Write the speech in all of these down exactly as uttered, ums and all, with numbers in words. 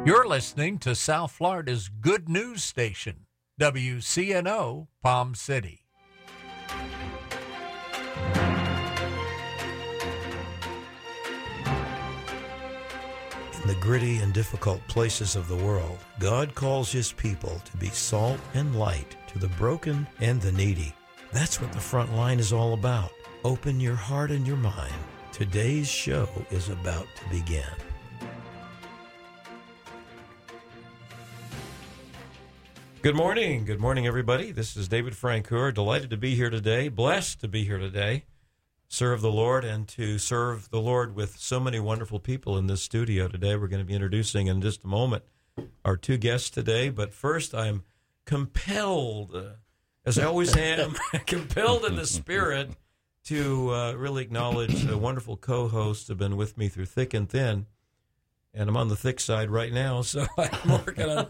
You're listening to South Florida's good news station, W C N O Palm City. In the gritty and difficult places of the world, God calls His people to be salt and light to the broken and the needy. That's what the front line is all about. Open your heart and your mind. Today's show is about to begin. Good morning. Good morning, everybody. This is David Francoeur. Delighted to be here today. Blessed to be here today. Serve the Lord and to serve the Lord with so many wonderful people in this studio today. We're going to be introducing in just a moment our two guests today. But first, I'm compelled, uh, as I always am, compelled in the spirit to uh, really acknowledge the wonderful co-hosts who have been with me through thick and thin. And I'm on the thick side right now, so I'm working on...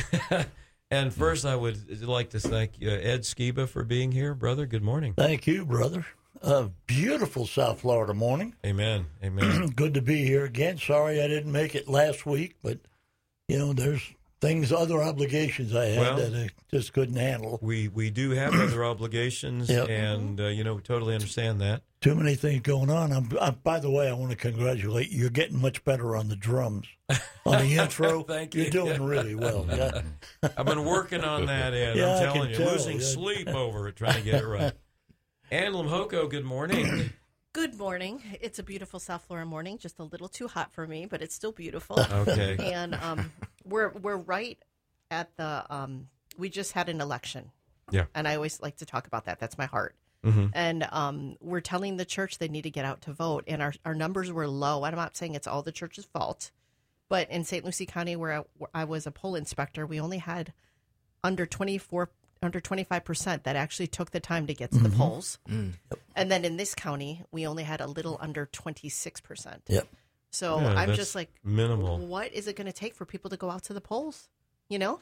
And first, I would like to thank uh, Ed Skiba for being here. Brother, good morning. Thank you, brother. A beautiful South Florida morning. Amen. Amen. Good to be here again. Sorry I didn't make it last week, but, you know, there's things, other obligations I had well, that I just couldn't handle. We we do have other obligations, yep. and, uh, you know, we totally understand that. Too many things going on. I'm, I'm, by the way, I want to congratulate you. You're getting much better on the drums. On the intro, Thank you're you. doing really well. Yeah. I've been working on that, Ed. Yeah, I'm I telling you, tell, losing yeah. sleep over it, trying to get it right. Ann Lamhoko, good morning. Good morning. It's a beautiful South Florida morning, just a little too hot for me, but it's still beautiful. Okay. And um, we're we're right at the, um, we just had an election. Yeah. And I always like to talk about that. That's my heart. Mm-hmm. And um, we're telling the church they need to get out to vote. And our, our numbers were low. I'm not saying it's all the church's fault. But in Saint Lucie County, where I, where I was a poll inspector, we only had under twenty-four, under twenty-five percent that actually took the time to get to mm-hmm. the polls. Mm. And then in this county, we only had a little under twenty-six percent. Yep. So Yeah, I'm that's just like, minimal. What is it going to take for people to go out to the polls? You know?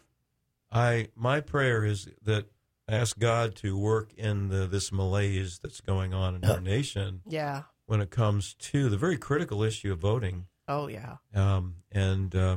I my prayer is that I ask God to work in the, this malaise that's going on in Yeah. our nation Yeah. when it comes to the very critical issue of voting. Oh, yeah. Um, and, uh,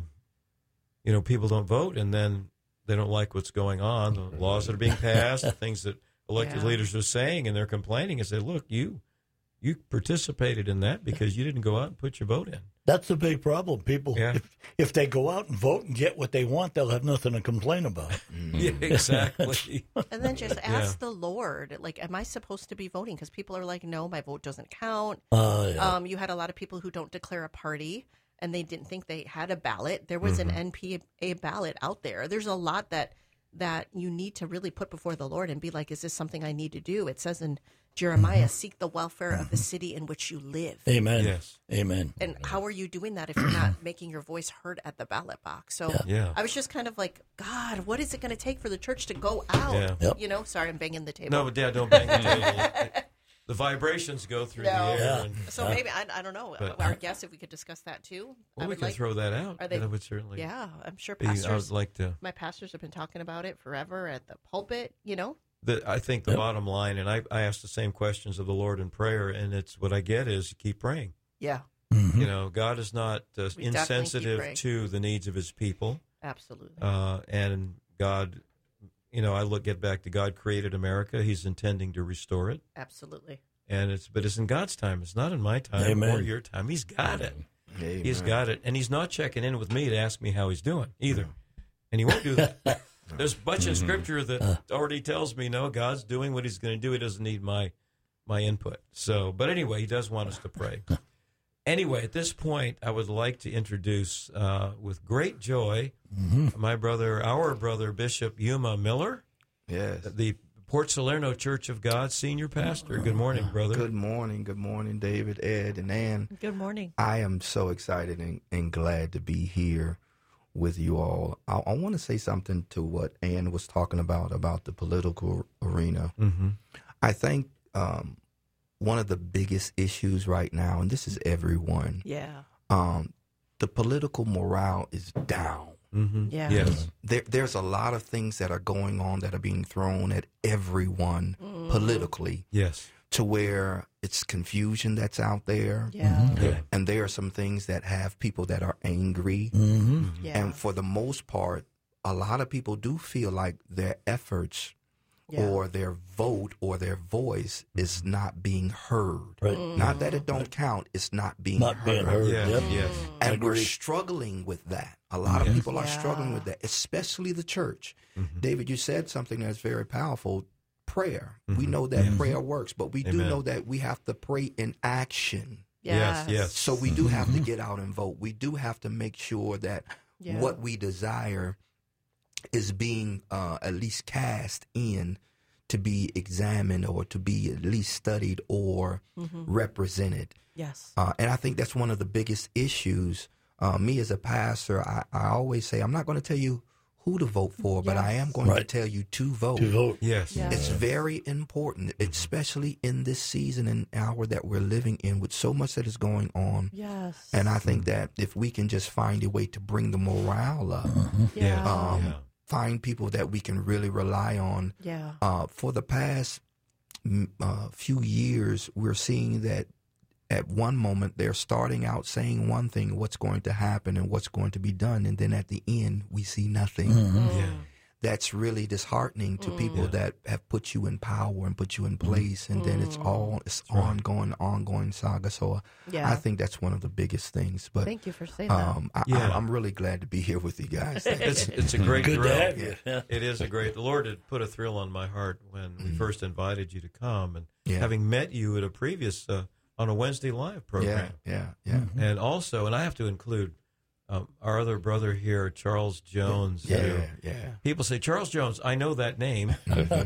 you know, people don't vote, and then they don't like what's going on, the laws that are being passed, the things that elected Yeah. leaders are saying, and they're complaining and say, look, you you participated in that because you didn't go out and put your vote in. That's the big problem. People, Yeah. if, if they go out and vote and get what they want, they'll have nothing to complain about. Yeah, exactly. And then just Yeah. ask the Lord, like, am I supposed to be voting? Because people are like, no, my vote doesn't count. Uh, yeah. Um, you had a lot of people who don't declare a party, and they didn't think they had a ballot. There was Mm-hmm. an N P A ballot out there. There's a lot that that you need to really put before the Lord and be like, is this something I need to do? It says in Jeremiah, Mm-hmm. seek the welfare of the city in which you live. Amen. Yes. Amen. And how are you doing that if you're not making your voice heard at the ballot box? So Yeah. Yeah. I was just kind of like, God, what is it going to take for the church to go out? Yeah. Yep. You know, sorry, I'm banging the table. No, but, Dad, don't bang the table. The vibrations go through No. the air. Yeah. And, So maybe, I, I don't know, But- our guests, if we could discuss that too. well, I we would can like, throw that out. are they- That would certainly yeah, I'm sure be, I pastors, would like to. my pastors have been talking about it forever at the pulpit, you know? The, I think the Yep. bottom line, and I, I ask the same questions of the Lord in prayer, and it's what I get is keep praying. Yeah, Mhm. You know, God is not uh, We definitely keep insensitive praying. to the needs of His people, absolutely. uh, and God, you know, I look get back to God created America. He's intending to restore it, absolutely. and it's but it's in God's time. It's not in my time Amen. or your time. He's got it. Amen. He's got it, and He's not checking in with me to ask me how He's doing either, and He won't do that. There's a bunch in Scripture that already tells me, no, God's doing what He's going to do. He doesn't need my my input. So, but anyway, He does want us to pray. Anyway, at this point, I would like to introduce, uh, with great joy, Mhm. my brother, our brother, Bishop Yuma Miller, Yes. the Port Salerno Church of God senior pastor. Good morning, brother. Good morning. Good morning, David, Ed, and Ann. Good morning. I am so excited and, and glad to be here with you all. I, I want to say something to what Ann was talking about, about the political arena. Mm-hmm. I think um, one of the biggest issues right now, and this is everyone, Yeah. um, the political morale is down. Mm-hmm. Yeah. Yes. There, there's a lot of things that are going on that are being thrown at everyone Mm. politically Yes. to where it's confusion that's out there. Yeah. Mm-hmm. Yeah. And there are some things that have people that are angry. Mm-hmm. Yeah. And for the most part, a lot of people do feel like their efforts Yeah. or their vote or their voice is not being heard. Right. Not that it don't count, it's not being Not heard. being heard. Yeah. Yep. Yes. And I we're agree. struggling with that. A lot of people are Yeah. struggling with that, especially the church. Mhm. David, you said something that's very powerful. Prayer. We Mhm. know that Yes. prayer works, but we do Amen. know that we have to pray in action. Yes, yes. So we do have to get out and vote. We do have to make sure that Yeah. what we desire is being uh, at least cast in to be examined or to be at least studied or Mhm. represented. Yes. Uh, and I think that's one of the biggest issues. Uh, me as a pastor, I, I always say, I'm not going to tell you who to vote for, but I am going to Right. tell you to vote. To vote. Yes. Yeah. It's very important, especially in this season and hour that we're living in with so much that is going on. Yes. And I think that if we can just find a way to bring the morale up, yeah. um, Yeah. find people that we can really rely on. yeah. Uh, for the past mm, uh, few years, we're seeing that at one moment they're starting out saying one thing, what's going to happen and what's going to be done, and then at the end we see nothing. Mm-hmm. Yeah. That's really disheartening to people Yeah. that have put you in power and put you in place, and then it's all it's ongoing, ongoing saga. So uh, Yeah. I think that's one of the biggest things. But Thank you for saying that. um, I, Yeah. I, I'm really glad to be here with you guys. It's it's a great Good thrill. to have you. Yeah. It is a great. The Lord had put a thrill on my heart when we first invited you to come, and Yeah. having met you at a previous uh, on a Wednesday live yeah, program, yeah, yeah. and also, and I have to include um, our other brother here, Charles Jones. who- Yeah, yeah. People say Charles Jones. I know that name,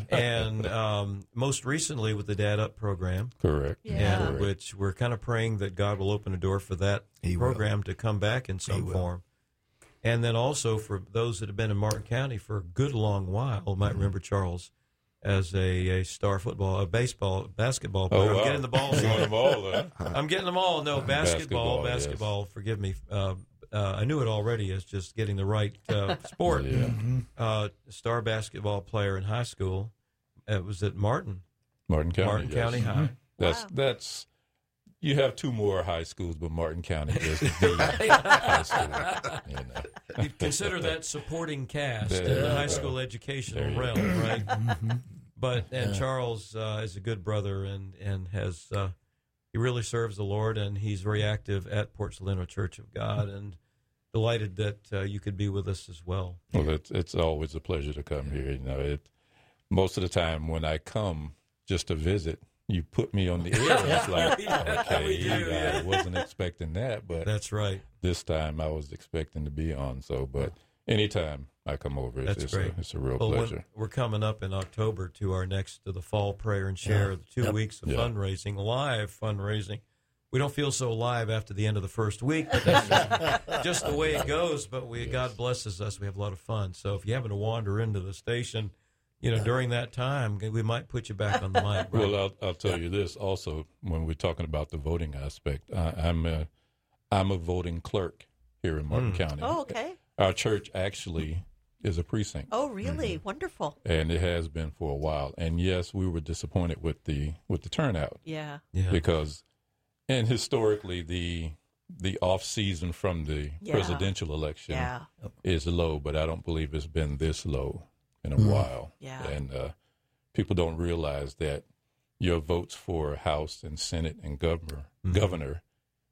and um, most recently with the Dad Up program, Correct. Yeah. and which we're kind of praying that God will open a door for that He will. program to come back in some will. form. And then also for those that have been in Martin County for a good long while, might Mm-hmm. remember Charles as a, a star football, a baseball, basketball player. Oh, wow. I'm getting the balls. You want them all, huh? I'm getting them all. No, basketball, Basketball, basketball. yes. Forgive me. Uh, uh, I knew it already as just getting the right uh, sport. Yeah. Uh, star basketball player in high school. It was at Martin, Martin County. Martin yes. County High. That's Wow. that's. You have two more high schools, but Martin County is the high school. You know. You consider that supporting cast in There the you high go. school There educational you realm, right? Mm-hmm. But and Charles uh, is a good brother and and has uh, he really serves the Lord, and he's very active at Port Salino Church of God, and delighted that uh, you could be with us as well. Well, it's it's always a pleasure to come here. You know, it most of the time when I come just to visit, you put me on the air. And it's like, okay, We do, yeah. I wasn't expecting that, but That's right. this time I was expecting to be on. So, but anytime I come over, it's, That's it's, great. a, it's a real Well, when- pleasure. we're coming up in October to our next to the fall prayer and share, the two Yep. weeks of Yeah. fundraising, live fundraising. We don't feel so live after the end of the first week, but that's just, just the way it goes. But we God blesses us. We have a lot of fun. So if you happen to wander into the station, you know, during that time, we might put you back on the mic. Right? Well, I'll, I'll tell you this also when we're talking about the voting aspect. I, I'm a, I'm a voting clerk here in Martin Mm. County. Oh, okay. Our church actually is a precinct, Oh, really? Mm-hmm. Wonderful. and it has been for a while. And yes, we were disappointed with the with the turnout Yeah. yeah. because, and historically, the the off season from the Yeah. presidential election Yeah. is low, but I don't believe it's been this low in a Mm. while. Yeah. And uh, people don't realize that your votes for House and Senate and governor Mhm. governor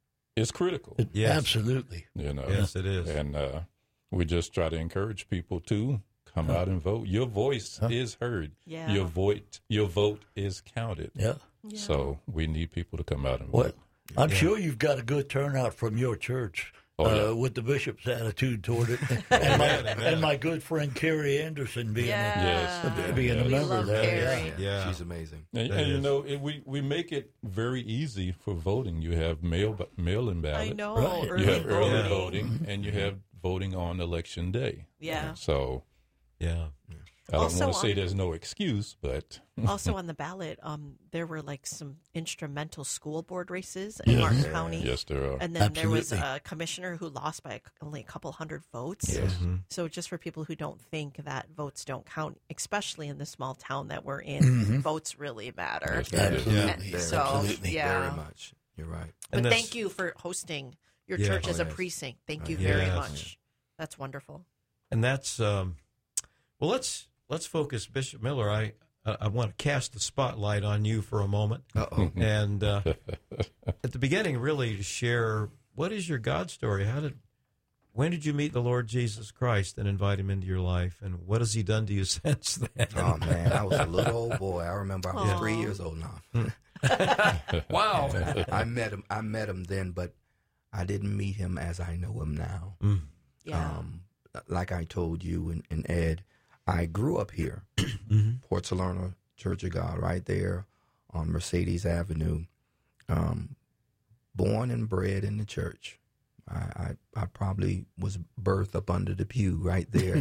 is critical. It- Yes. Absolutely. You know, Yes, it is. and uh, we just try to encourage people to come out and vote. Your voice Huh. is heard. Yeah. Your vote, your vote is counted. Yeah. Yeah. So we need people to come out and Well, vote. I'm Yeah. sure you've got a good turnout from your church. Oh, uh, yeah. with the bishop's attitude toward it, and, my, Amen, amen. and my good friend Carrie Anderson being Yeah. Yes. a, being a We member love there. Carrie. Yeah. Yeah. She's amazing. And, That and you is. know, it, we, we make it very easy for voting. You have mail mail-in ballots. I know. Right. Early You have early voting. voting, and you have voting on election day. Yeah. So Yeah. I don't Also want to say on- there's no excuse, but Also on the ballot, um, there were like some instrumental school board races in Martin County. yes, there are. And then there was Absolutely. a commissioner who lost by only a couple hundred votes. Yes. So just for people who don't think that votes don't count, especially in the small town that we're in, votes really matter. Yes, they do. Absolutely. Very, So, Absolutely. yeah. very much. You're right. But And that's- thank you for hosting your Yeah. church Oh, as a yes. precinct. Thank you Oh, very yes. much. That's wonderful. And that's um, well. Let's let's focus, Bishop Miller. I I, I want to cast the spotlight on you for a moment, Uh-oh. and uh, at the beginning, really to share what is your God story. How did when did you meet the Lord Jesus Christ and invite Him into your life, and what has He done to you since then? Oh, man, I was a little old boy. I remember I was Aw. three years old now. Wow. I met him. I met him then, but I didn't meet him as I know him now. Mm. Yeah. Um, like I told you and, and Ed, I grew up here, Port Salerno Church of God, right there on Mercedes Avenue. Um, born and bred in the church. I, I, I probably was birthed up under the pew right there.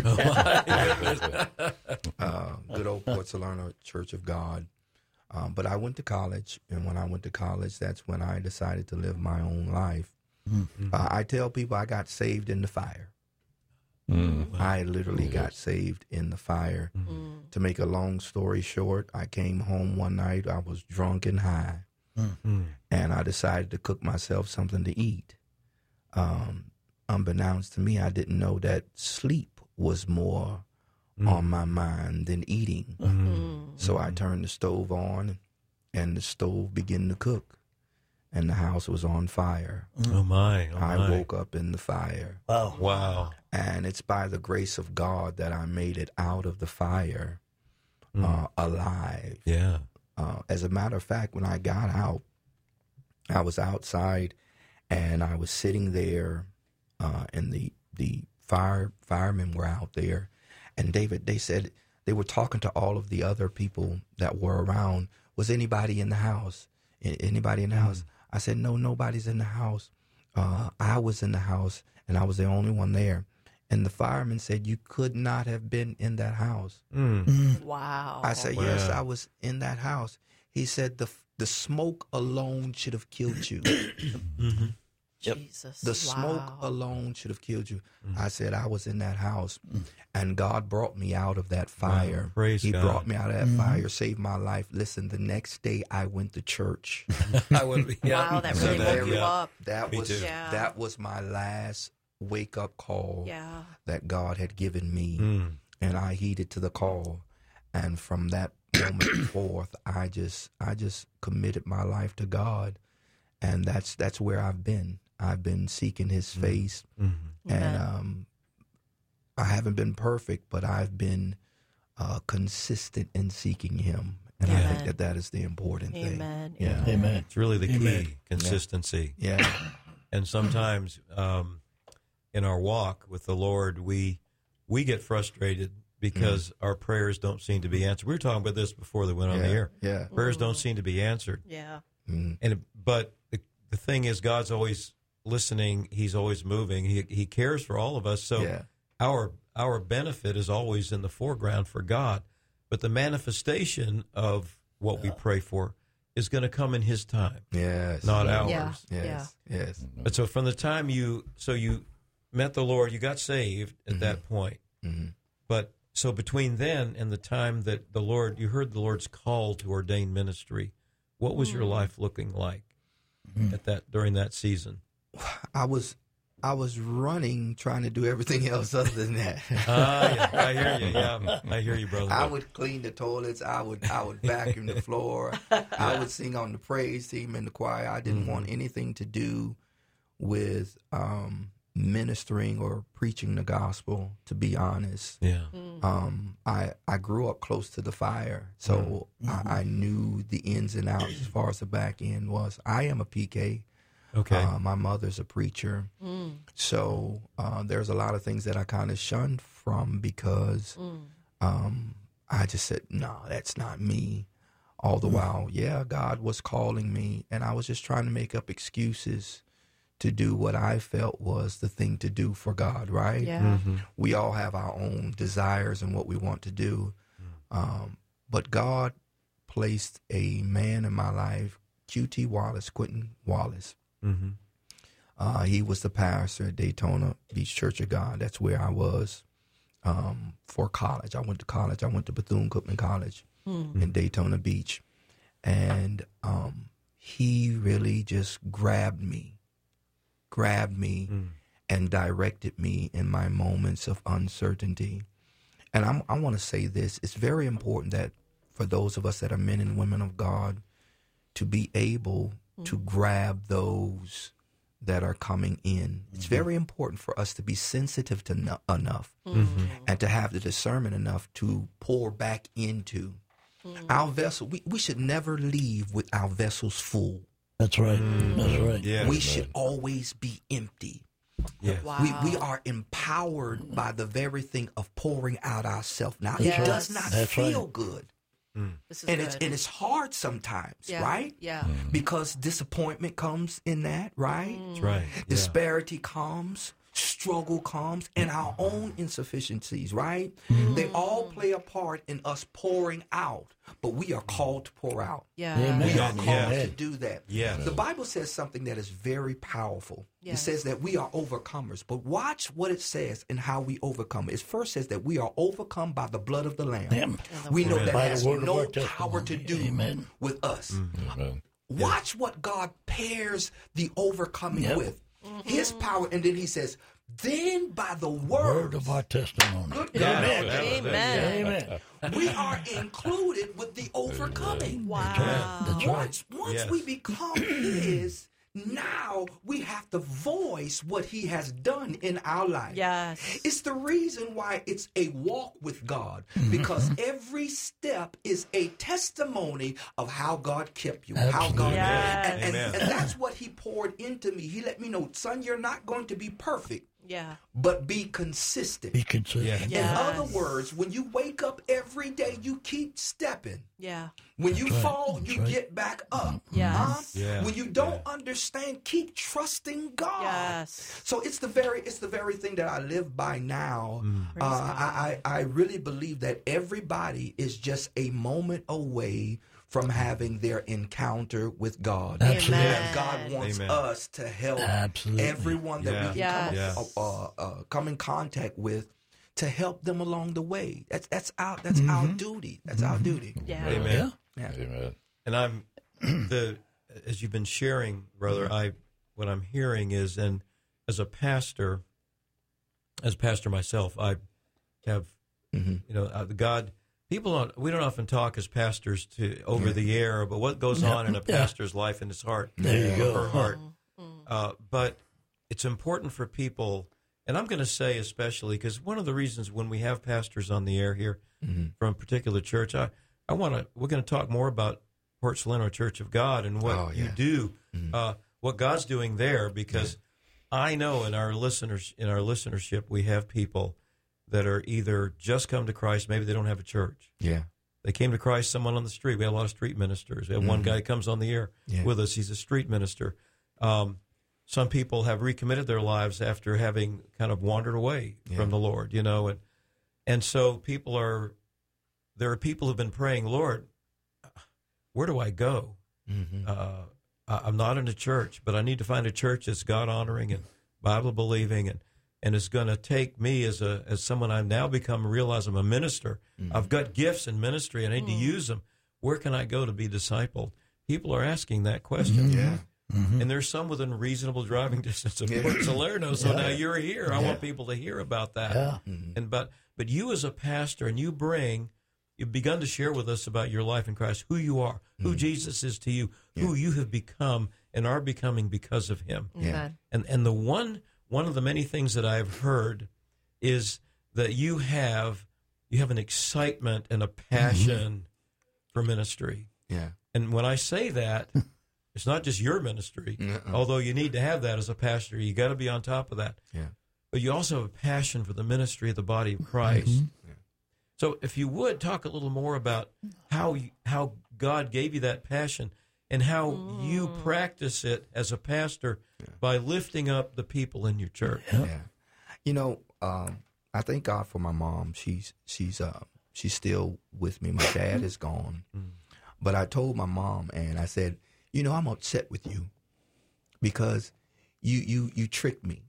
uh, good old Port Salerno Church of God. Um, but I went to college, and when I went to college, that's when I decided to live my own life. Uh, I tell people I got saved in the fire. Mm. I literally got saved in the fire. Mm. To make a long story short, I came home one night. I was drunk and high, and I decided to cook myself something to eat. Um, unbeknownst to me, I didn't know that sleep was more on my mind than eating. Mm. So I turned the stove on, and the stove began to cook, and the house was on fire. Oh my! Oh I my. woke up in the fire. Wow. Wow. And it's by the grace of God that I made it out of the fire uh, alive. Yeah. Uh, as a matter of fact, when I got out, I was outside and I was sitting there, uh, and the the fire firemen were out there. And David, they said they were talking to all of the other people that were around. Was anybody in the house? A- Anybody in the house? I said, no, nobody's in the house. Uh, I was in the house, and I was the only one there. And the fireman said, you could not have been in that house. Mm. Wow. I said, yes, Wow. I was in that house. He said, the the smoke alone should have killed you. Jesus. The smoke Wow. alone should have killed you. I said, I was in that house, and God brought me out of that fire. Wow. Praise he God. brought me out of that fire, saved my life. Listen, the next day I went to church. I would be. Yeah. Wow, that So really that- woke you yeah. up. That Me was too. Yeah. that was my last wake up call Yeah. that God had given me, Mm. and I heeded to the call. And from that moment forth, I just I just committed my life to God, and that's that's where I've been. I've been seeking His face, Mhm. and Amen. um, I haven't been perfect, but I've been uh, consistent in seeking Him, and I think Amen. that that is the important thing. Amen. Yeah. Amen. Amen. It's really the key, Amen. consistency. Yeah, And sometimes um, in our walk with the Lord, we we get frustrated because our prayers don't seem to be answered. We were talking about this before they went on yeah, the air. yeah. Prayers don't seem to be answered, Yeah. Mm. and but the, the thing is, God's always listening. He's always moving. He He cares for all of us. So Yeah. our our benefit is always in the foreground for God, but the manifestation of what we pray for is going to come in His time, Yes, not Yeah. ours. Yeah. Yes, yes. But so from the time you, so you met the Lord, you got saved at that point. Mhm. But so between then and the time that the Lord, you heard the Lord's call to ordain ministry, what was your life looking like at that during that season? I was I was running, trying to do everything else other than that. Ah, yeah, I hear you. Yeah, I hear you, brother. I would clean the toilets. I would I would vacuum the floor. I would sing on the praise team in the choir. I didn't want anything to do with um, ministering or preaching the gospel. To be honest, Yeah. um, I I grew up close to the fire, so I, I knew the ins and outs as far as the back end was. I am a P K. Okay. Uh, my mother's a preacher. So uh, there's a lot of things that I kind of shunned from because um, I just said, no, that's not me. All the while, yeah, God was calling me, and I was just trying to make up excuses to do what I felt was the thing to do for God, right? Yeah. Mm-hmm. We all have our own desires and what we want to do. Um, but God placed a man in my life, Q T Wallace, Quentin Wallace. Mm-hmm. Uh, he was the pastor at Daytona Beach Church of God. That's where I was um, for college. I went to college. I went to Bethune-Cookman College Mm. in Daytona Beach. And um, he really just grabbed me, grabbed me Mm. and directed me in my moments of uncertainty. And I'm, I want to say this. It's very important that for those of us that are men and women of God to be able mm. to grab those that are coming in. It's very important for us to be sensitive to no, enough Mm-hmm. and to have the discernment enough to pour back into mm. our vessel. We, we should never leave with our vessels full. That's right. Mm. That's right. Yeah. We should always be empty. Yeah. Wow. We, we are empowered by the very thing of pouring out ourselves. Now, Yes. it does not That's feel right. good. This is And good. it's, and it's hard sometimes, yeah. right? Yeah. Because disappointment comes in that, right? That's right. Yeah. Disparity comes, struggle comes, and our own insufficiencies, right? They all play a part in us pouring out, but we are called to pour out. Yeah. Amen. We are called Yeah. to do that. Yes. The Bible says something that is very powerful. Yes. It says that we are overcomers, but watch what it says and how we overcome. It first says that we are overcome by the blood of the Lamb. Amen. We know that By the has word of no our power to testimony. do Amen. with us. Amen. Watch what God pairs the overcoming Yep. with. His power, and then he says, then by the Word word of our testimony. Good Yeah. God. That was it. Amen. Amen. we are included with the overcoming. Wow. That's right. Once, once Yes. we become his, now we have to voice what he has done in our life. Yes. It's the reason why it's a walk with God, because every step is a testimony of how God kept you, how God, Yes. and, and, Amen. and that's what he poured into me. He let me know, son, you're not going to be perfect, Yeah. but be consistent. Be consistent. Yeah. In Yes. other words, when you wake up every day, you keep stepping. Yeah. When you right. fall, That's you right. get back up. Yes. Huh? Yeah. When you don't understand, keep trusting God. Yes. So it's the very it's the very thing that I live by now. Praise Uh, God. I, I I really believe that everybody is just a moment away from having their encounter with God. Absolutely. Amen. And God wants Amen. us to help Absolutely. everyone that Yeah. we can Yes. come, uh, uh, come in contact with to help them along the way. That's that's our that's our duty. That's our duty. Yeah. Amen. Yeah. Amen. And I'm the as you've been sharing, brother. I what I'm hearing is, and as a pastor, as pastor myself, I have Mhm. you know uh, God. People don't. We don't often talk as pastors to over the air, but what goes on in a Yeah. pastor's life and his heart, There you or go. her heart. Mm. Uh, but it's important for people, and I'm going to say especially because one of the reasons when we have pastors on the air here Mhm. from a particular church, I, I want to. We're going to talk more about Port Salerno Church of God and what Oh, you yeah. do, Mhm. uh, what God's doing there. Because I know in our listeners, in our listenership, we have people that are either just come to Christ, maybe they don't have a church. Yeah. They came to Christ, someone on the street. We have a lot of street ministers. We have one Mhm. guy that comes on the air Yeah. with us. He's a street minister. Um, some people have recommitted their lives after having kind of wandered away Yeah. from the Lord, you know. And and so people are, there are people who've been praying, Lord, where do I go? Mm-hmm. Uh, I, I'm not in a church, but I need to find a church that's God-honoring and Bible-believing, and and it's going to take me as a as someone I've now become, realize I'm a minister. Mm-hmm. I've got gifts in ministry, and I need to use them. Where can I go to be discipled? People are asking that question. Yeah. Mhm. And there's some within reasonable driving distance of Yeah. Port Salerno, so Yeah. now you're here. I Yeah. want people to hear about that. Yeah. Mhm. And but but you as a pastor, and you bring, you've begun to share with us about your life in Christ, who you are, who Jesus is to you, who you have become and are becoming because of Him. Amen. And and the one one of the many things that I've heard is that you have you have an excitement and a passion for ministry. Yeah. And when I say that, it's not just your ministry, Uh-uh. although you need to have that as a pastor. You got to be on top of that. Yeah. But you also have a passion for the ministry of the body of Christ. Mm-hmm. Yeah. So if you would talk a little more about how you, how God gave you that passion and how Mm. you practice it as a pastor by lifting up the people in your church. Yeah. You know, um, I thank God for my mom. She's she's uh, she's still with me. My dad is gone. But I told my mom, and I said, you know, I'm upset with you because you you you tricked me.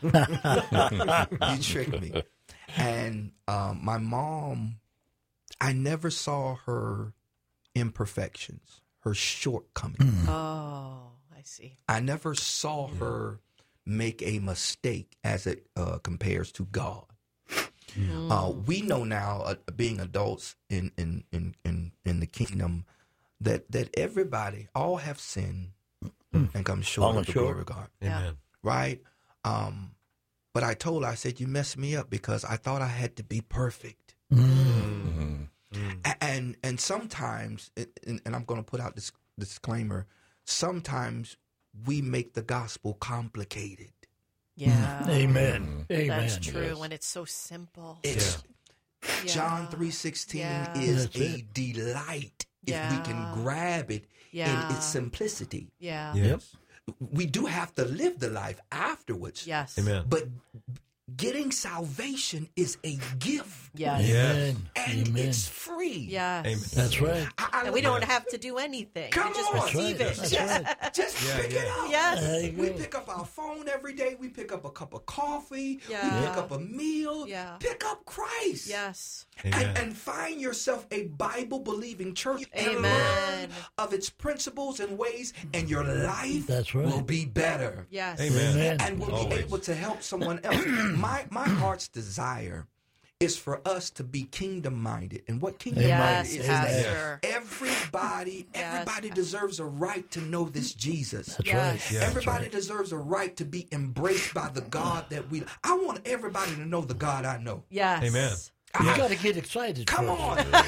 You tricked me. And um, my mom, I never saw her imperfections, her shortcomings. Oh, I see. I never saw her make a mistake as it uh, compares to God. Mm. Uh, we know now, uh, being adults in, in, in, in, in the kingdom, that, that everybody, all have sinned and come short Fallen of the short. glory of God. Yeah. Amen. Right? Um, but I told her, I said, you messed me up because I thought I had to be perfect. Mhm. A- And and sometimes, and, and I'm going to put out this disclaimer, sometimes we make the gospel complicated. Yeah. Amen. Amen. That's true Yes. when it's so simple. It's Yeah. John three sixteen Yeah. is That's a it. delight if we Yeah. can grab it Yeah. in its simplicity. Yeah. Yes. We do have to live the life afterwards. Yes. Amen. But getting salvation is a gift. Yes. Yes. Amen. And Amen. it's free. Yes. Amen. That's right. I, I And we love- don't have to do anything. Come we just on. receive That's it. right. That's right. Just Yeah, pick yeah. it up. Yes. There you We go. pick up our phone every day. We pick up a cup of coffee. Yeah. We pick up a meal. Yeah. Pick up Christ. Yes. Amen. And, and find yourself a Bible-believing church and Amen. learn of its principles and ways, and your life That's right. will be better. Yes. Amen. Amen. And will Always. be able to help someone else. my my heart's desire is for us to be kingdom-minded. And what kingdom-minded Yes, is Pastor. that everybody, Yes, everybody Pastor. deserves a right to know this Jesus. That's Yes. right. Yeah. Everybody deserves a right to be embraced by the God that we. I want everybody to know the God I know. Yes. Amen. You I- got to get excited. Come first. on, come on!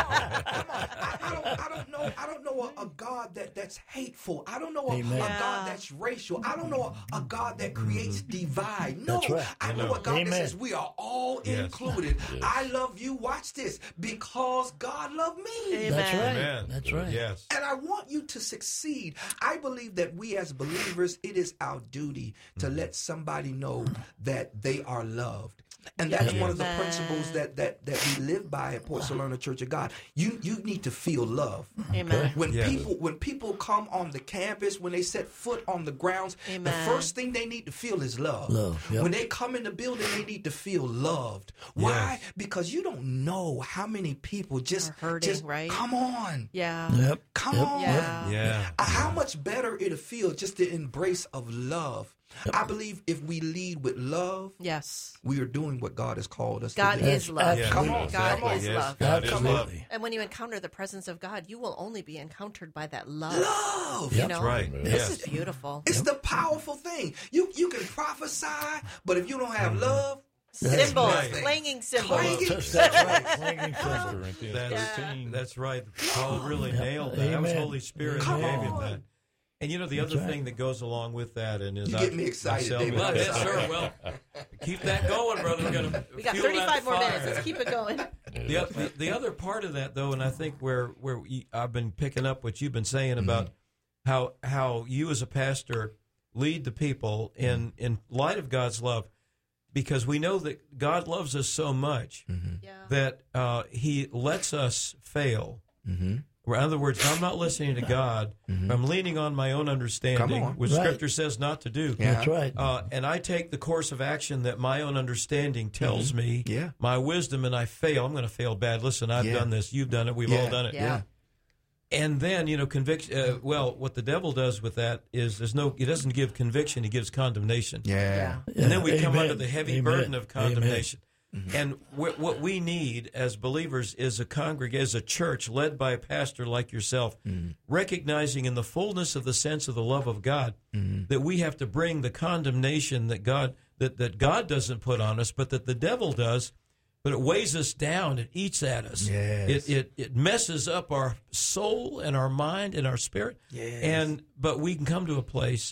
I, I don't, I don't know. I don't know a, a God that, that's hateful. I don't know a, a Amen. God that's racial. I don't know a, a God that creates divide. No, That's right. I know know. a God that Amen. says we are all Yes. included. I love you. Watch this, because God loved me. Amen. That's right. Amen. That's right. Yes. And I want you to succeed. I believe that we as believers, it is our duty to let somebody know that they are loved. And that's one of the Amen. principles that, that, that we live by at Port Salerno Church of God. You you need to feel love. Amen. When Yeah. people when people come on the campus, when they set foot on the grounds, the Amen. first thing they need to feel is love. Love, yep. When they come in the building, they need to feel loved. Why? Yes. Because you don't know how many people just Are hurting, just right? come on. Yeah. Yep. Come Yep. on. Yeah. Yeah. Uh, How much better it'll feel just to embrace of love. I believe if we lead with love, Yes. we are doing what God has called us God to do. is love. Yeah. Come on, Exactly. God is Yes. love. God is love. Absolutely. And when you encounter the presence of God, you will only be encountered by that love. Love. You Yep. know? That's right. This This Yes. is beautiful. It's the powerful thing. You you can prophesy, but if you don't have love, Symbols, right. clanging symbols. Clanging. That's right. Clanging First cymbals. Corinthians That's, thirteen. that's right. Paul really nailed that. That was Amen. Holy Spirit Come that gave him on. that. And you know, the That's other right. thing that goes along with that, and is You I, get me excited, myself- David. Well, yes, sir. Well, keep that going, brother. We're gonna We got fuel that thirty-five more fire. minutes. Let's keep it going. The, the, the other part of that, though, and I think where where we, I've been picking up what you've been saying about how how you as a pastor lead the people in in light of God's love, because we know that God loves us so much Yeah. that uh, He lets us fail. Mm-hmm. In other words, if I'm not listening to God, if I'm leaning on my own understanding, on. which Right. Scripture says not to do. Yeah. That's right. Uh, and I take the course of action that my own understanding tells me, Yeah. my wisdom, and I fail. I'm going to fail bad. Listen, I've Yeah. done this. You've done it. We've Yeah. all done it. Yeah. And then, you know, conviction. Uh, well, what the devil does with that is there's no, he doesn't give conviction. He gives condemnation. Yeah. Yeah. And then we Yeah. come Amen. under the heavy Amen. burden of Amen. condemnation. And wh- what we need as believers is a congregation, as a church led by a pastor like yourself, recognizing in the fullness of the sense of the love of God that we have to bring the condemnation that God that, that God doesn't put on us, but that the devil does. But it weighs us down. It eats at us. Yes. It, it it messes up our soul and our mind and our spirit. Yes. And but we can come to a place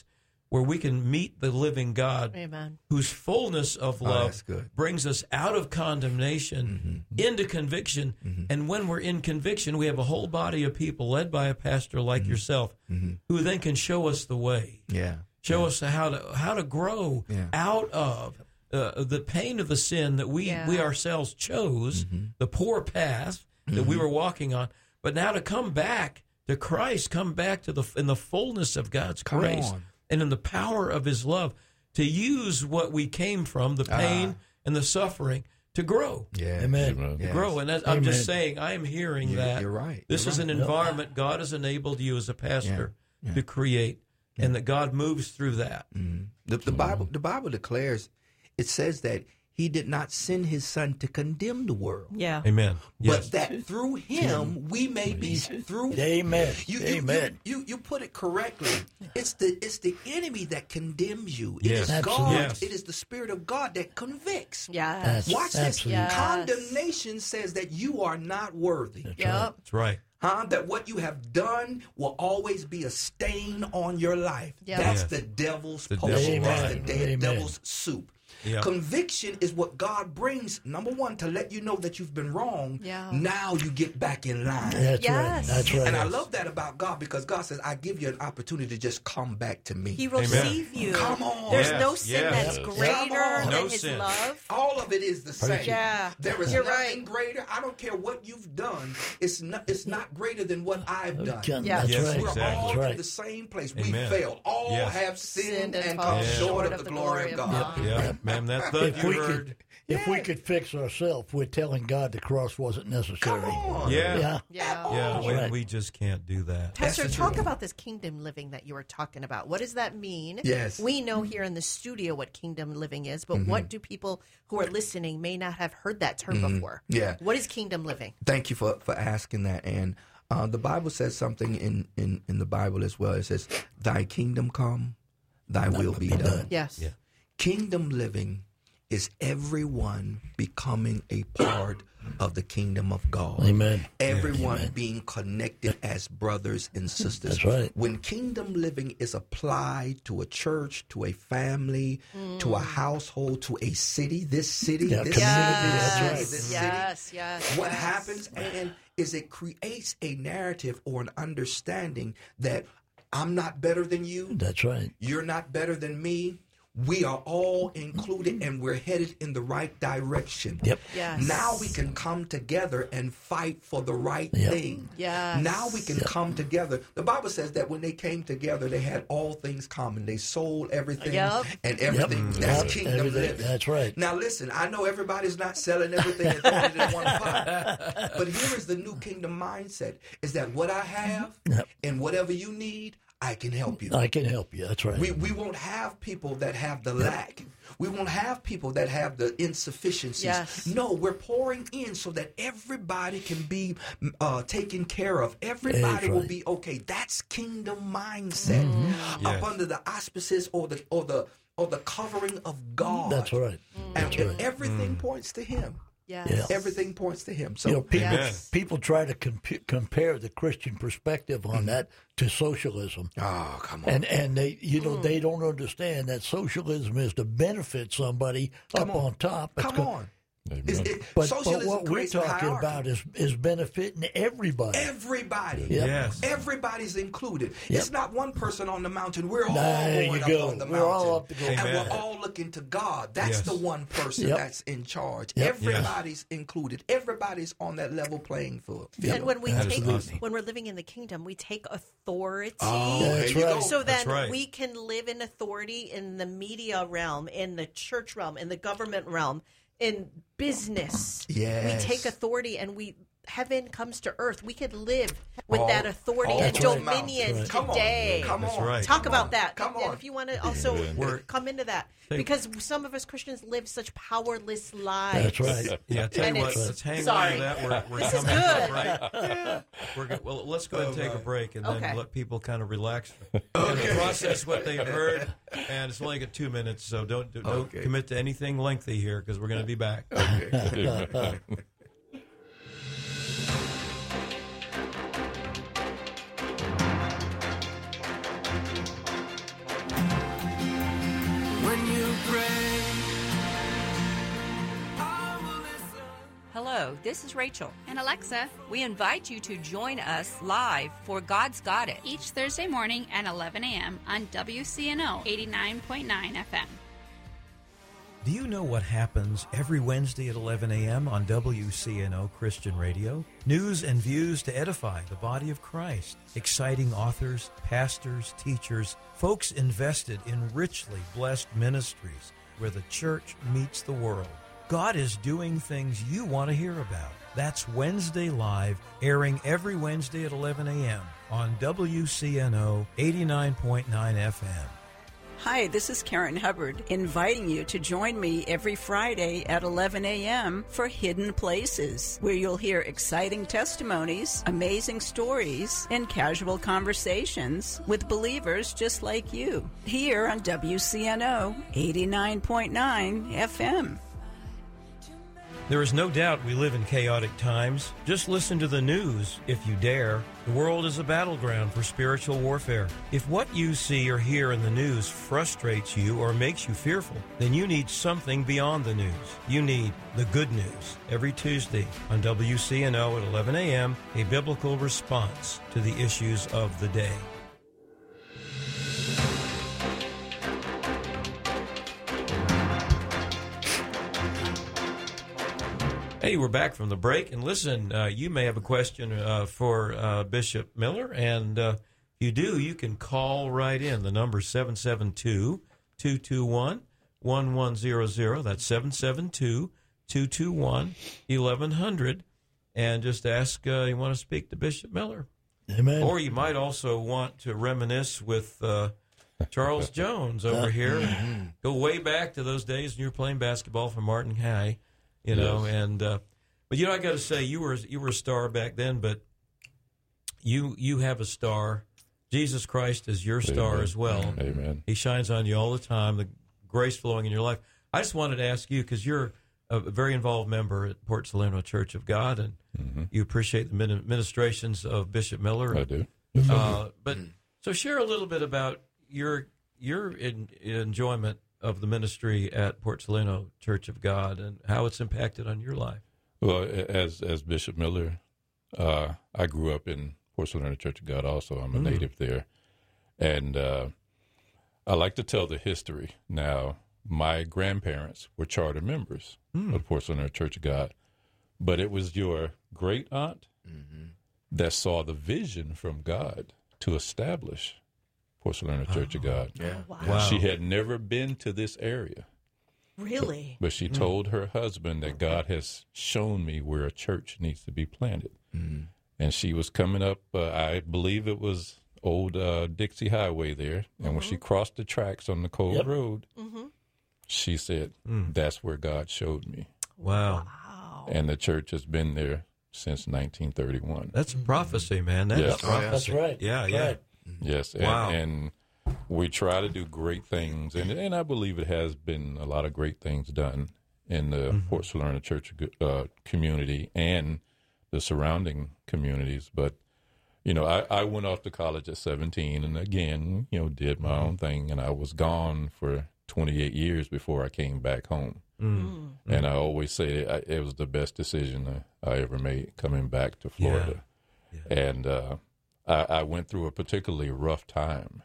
where we can meet the living God, Amen. whose fullness of Oh, love that's good. brings us out of condemnation into conviction. And when we're in conviction, we have a whole body of people led by a pastor like yourself who then can show us the way, Yeah. show us how to how to grow Yeah. out of uh, the pain of the sin that we, Yeah. we ourselves chose, the poor path that we were walking on, but now to come back to Christ, come back to the in the fullness of God's Come grace on. and in the power of His love, to use what we came from, the pain and the suffering, to grow. Yeah. Amen. Amen. Yes. Grow. And that, I'm just Amen. saying, I am hearing You're- that you're right. this You're is right. an environment God has enabled you as a pastor Yeah. Yeah. to create, and that God moves through that. The, the Bible the Bible declares, it says that He did not send His Son to condemn the world, Yeah. Amen. Yes. but that through Him we may be through. Amen. You, you, Amen. You, you you put it correctly. It's the it's the enemy that condemns you. It Yes. is God. Absolutely. Yes. It is the Spirit of God that convicts. Yes. That's- Watch this. Absolutely. Yes. Condemnation says that you are not worthy. Yep. That's right. Huh? That what you have done will always be a stain on your life. Yeah. That's Yes. the devil's The potion. devil's That's lie. the dead Amen. devil's soup. Yeah. Conviction is what God brings, number one, to let you know that you've been wrong. Yeah. Now you get back in line. That's Yes. right. That's right. And I love that about God, because God says, I give you an opportunity to just come back to me. He receive you. Come on. There's Yes, no sin yes. that's Yes. greater Come on. No than His sin. love. All of it is the same. Yeah. There is You're nothing right. greater. I don't care what you've done. It's not, it's not greater than what I've done. Okay, Yeah. That's Yes, right. We're exactly. all That's in right. the same place. Amen. We failed. All Yes. have sinned, Sinned and and fallen come Yeah. short of the glory of God. Yeah, ma'am, that's the If you we heard. could, if we could fix ourselves, we're telling God the cross wasn't necessary. Come on. Yeah. Yeah. Yeah. Yeah, we, right. we just can't do that. Pastor, That's the talk truth. about this kingdom living that you were talking about. What does that mean? Yes. We know here in the studio what kingdom living is, but what do people who are listening may not have heard that term before? Yeah. What is kingdom living? Thank you for, for asking that. And uh, the Bible says something in, in, in the Bible as well. It says, thy kingdom come, thy will be done. Yes. Yeah. Kingdom living is everyone becoming a part of the kingdom of God. Amen. Everyone being connected as brothers and sisters. That's right. When kingdom living is applied to a church, to a family, to a household, to a city, this city, Yeah, this community, city, this that's city, right. this Yes, city, yes. what yes. happens and is it creates a narrative or an understanding that I'm not better than you, That's right. you're not better than me. We are all included and we're headed in the right direction. Yep. Yes. Now we can come together and fight for the right Yep. thing. Yes. Now we can come together. The Bible says that when they came together, they had all things common. They sold everything Yep. and everything. That's Yep. kingdom Everything. living. That's right. Now listen, I know everybody's not selling everything and throwing it in one pot. But here is the new kingdom mindset, is that what I have Yep. and whatever you need, I can help you. I can help you. That's right. We, we won't have people that have the lack. We won't have people that have the insufficiencies. Yes. No, we're pouring in so that everybody can be uh, taken care of. Everybody That's will right. be okay. That's kingdom mindset. Mm-hmm. Up Yes. under the auspices or the or the or the covering of God. That's right. And, That's and right. everything points to Him. Yes. Yeah. Everything points to Him. So You know, people, Amen. people try to comp- compare the Christian perspective on that to socialism. oh, come on. And and they you know they don't understand that socialism is to benefit somebody Come up on. on top. It's Come go- on. Amen. It's- it- But, but socialism what we're creates a talking hierarchy. about is is benefiting everybody. Everybody. Yep. Yes. Everybody's included. Yep. It's not one person on the mountain. We're all There going you up go. on the We're mountain. all up to go. And Amen. we're all looking to God. That's Yes. the one person Yep. that's in charge. Yep. Everybody's included. Everybody's on that level playing field. And when we That is take, awesome. when we're living in the kingdom, we take authority. Oh, That's there you right. go. So That's then right. we can live in authority in the media realm, in the church realm, in the government realm, in business. Yes. We take authority and we heaven comes to earth. We could live with All- that authority all and That's right. dominion mountains. Come on. today. Come That's on. right. Talk Come about on. that. Come And on. if you want to also We're- come into that. Take- Because some of us Christians live such powerless lives. That's right. Yeah, tell And you what, it's- let's hang sorry. on to that. We're, we're This is coming good. up, right? We're go- well, let's go ahead and take a break and then Okay. let people kind of relax and process what they've heard. And it's only got two minutes, so don't don't Okay. commit to anything lengthy here because we're going to be back. Amen. Hello, this is Rachel. And Alexa. We invite you to join us live for God's Got It. Each Thursday morning at eleven a.m. on W C N O eighty-nine point nine F M. Do you know what happens every Wednesday at eleven a.m. on W C N O Christian Radio? News and views to edify the body of Christ. Exciting authors, pastors, teachers, folks invested in richly blessed ministries where the church meets the world. God is doing things you want to hear about. That's Wednesday Live, airing every Wednesday at eleven a.m. on W C N O eighty-nine point nine F M. Hi, this is Karen Hubbard, inviting you to join me every Friday at eleven a.m. for Hidden Places, where you'll hear exciting testimonies, amazing stories, and casual conversations with believers just like you, here on W C N O eighty-nine point nine F M. There is no doubt we live in chaotic times. Just listen to the news, if you dare. The world is a battleground for spiritual warfare. If what you see or hear in the news frustrates you or makes you fearful, then you need something beyond the news. You need the good news. Every Tuesday on W C N O at eleven a.m., a biblical response to the issues of the day. Hey, we're back from the break, and listen, uh, you may have a question uh, for uh, Bishop Miller, and uh, if you do, you can call right in. The number is seven seven two, two two one, one one zero zero. That's seven seven two, two two one, eleven hundred, and just ask uh, you want to speak to Bishop Miller. Amen. Or you might also want to reminisce with uh, Charles Jones over here. Go way back to those days when you were playing basketball for Martin High. You know, yes. and uh, but you know, I got to say, you were you were a star back then, but you you have a star. Jesus Christ is your star Amen. As well. Amen. He shines on you all the time. The grace flowing in your life. I just wanted to ask you, because you're a very involved member at Port Salerno Church of God, and mm-hmm. you appreciate the ministrations of Bishop Miller. I do. Uh, but so share a little bit about your your in, enjoyment of the ministry at Port Salerno Church of God and how it's impacted on your life. Well, as as Bishop Miller, uh, I grew up in Port Salerno Church of God also. I'm a mm. native there. And uh, I like to tell the history. Now, my grandparents were charter members mm. of Port Salerno Church of God, but it was your great aunt mm-hmm. that saw the vision from God to establish Port Salerno Church oh, of God. Yeah. Wow. wow. She had never been to this area. Really? But, but she mm. told her husband that God has shown me where a church needs to be planted. Mm. And she was coming up, uh, I believe it was old uh, Dixie Highway there. And mm-hmm. when she crossed the tracks on the Cold yep. Road, mm-hmm. she said, mm. that's where God showed me. Wow. Wow. And the church has been there since nineteen thirty-one. That's a prophecy, man. That's yes. prophecy. That's right. Yeah, That's yeah. Right. Yes, and, wow. and we try to do great things, and and I believe it has been a lot of great things done in the mm-hmm. Port Salerno Church uh, community and the surrounding communities. But, you know, I, I went off to college at seventeen and, again, you know, did my own thing, and I was gone for twenty-eight years before I came back home. Mm-hmm. And I always say I, it was the best decision I, I ever made coming back to Florida. Yeah. Yeah. And uh I, I went through a particularly rough time,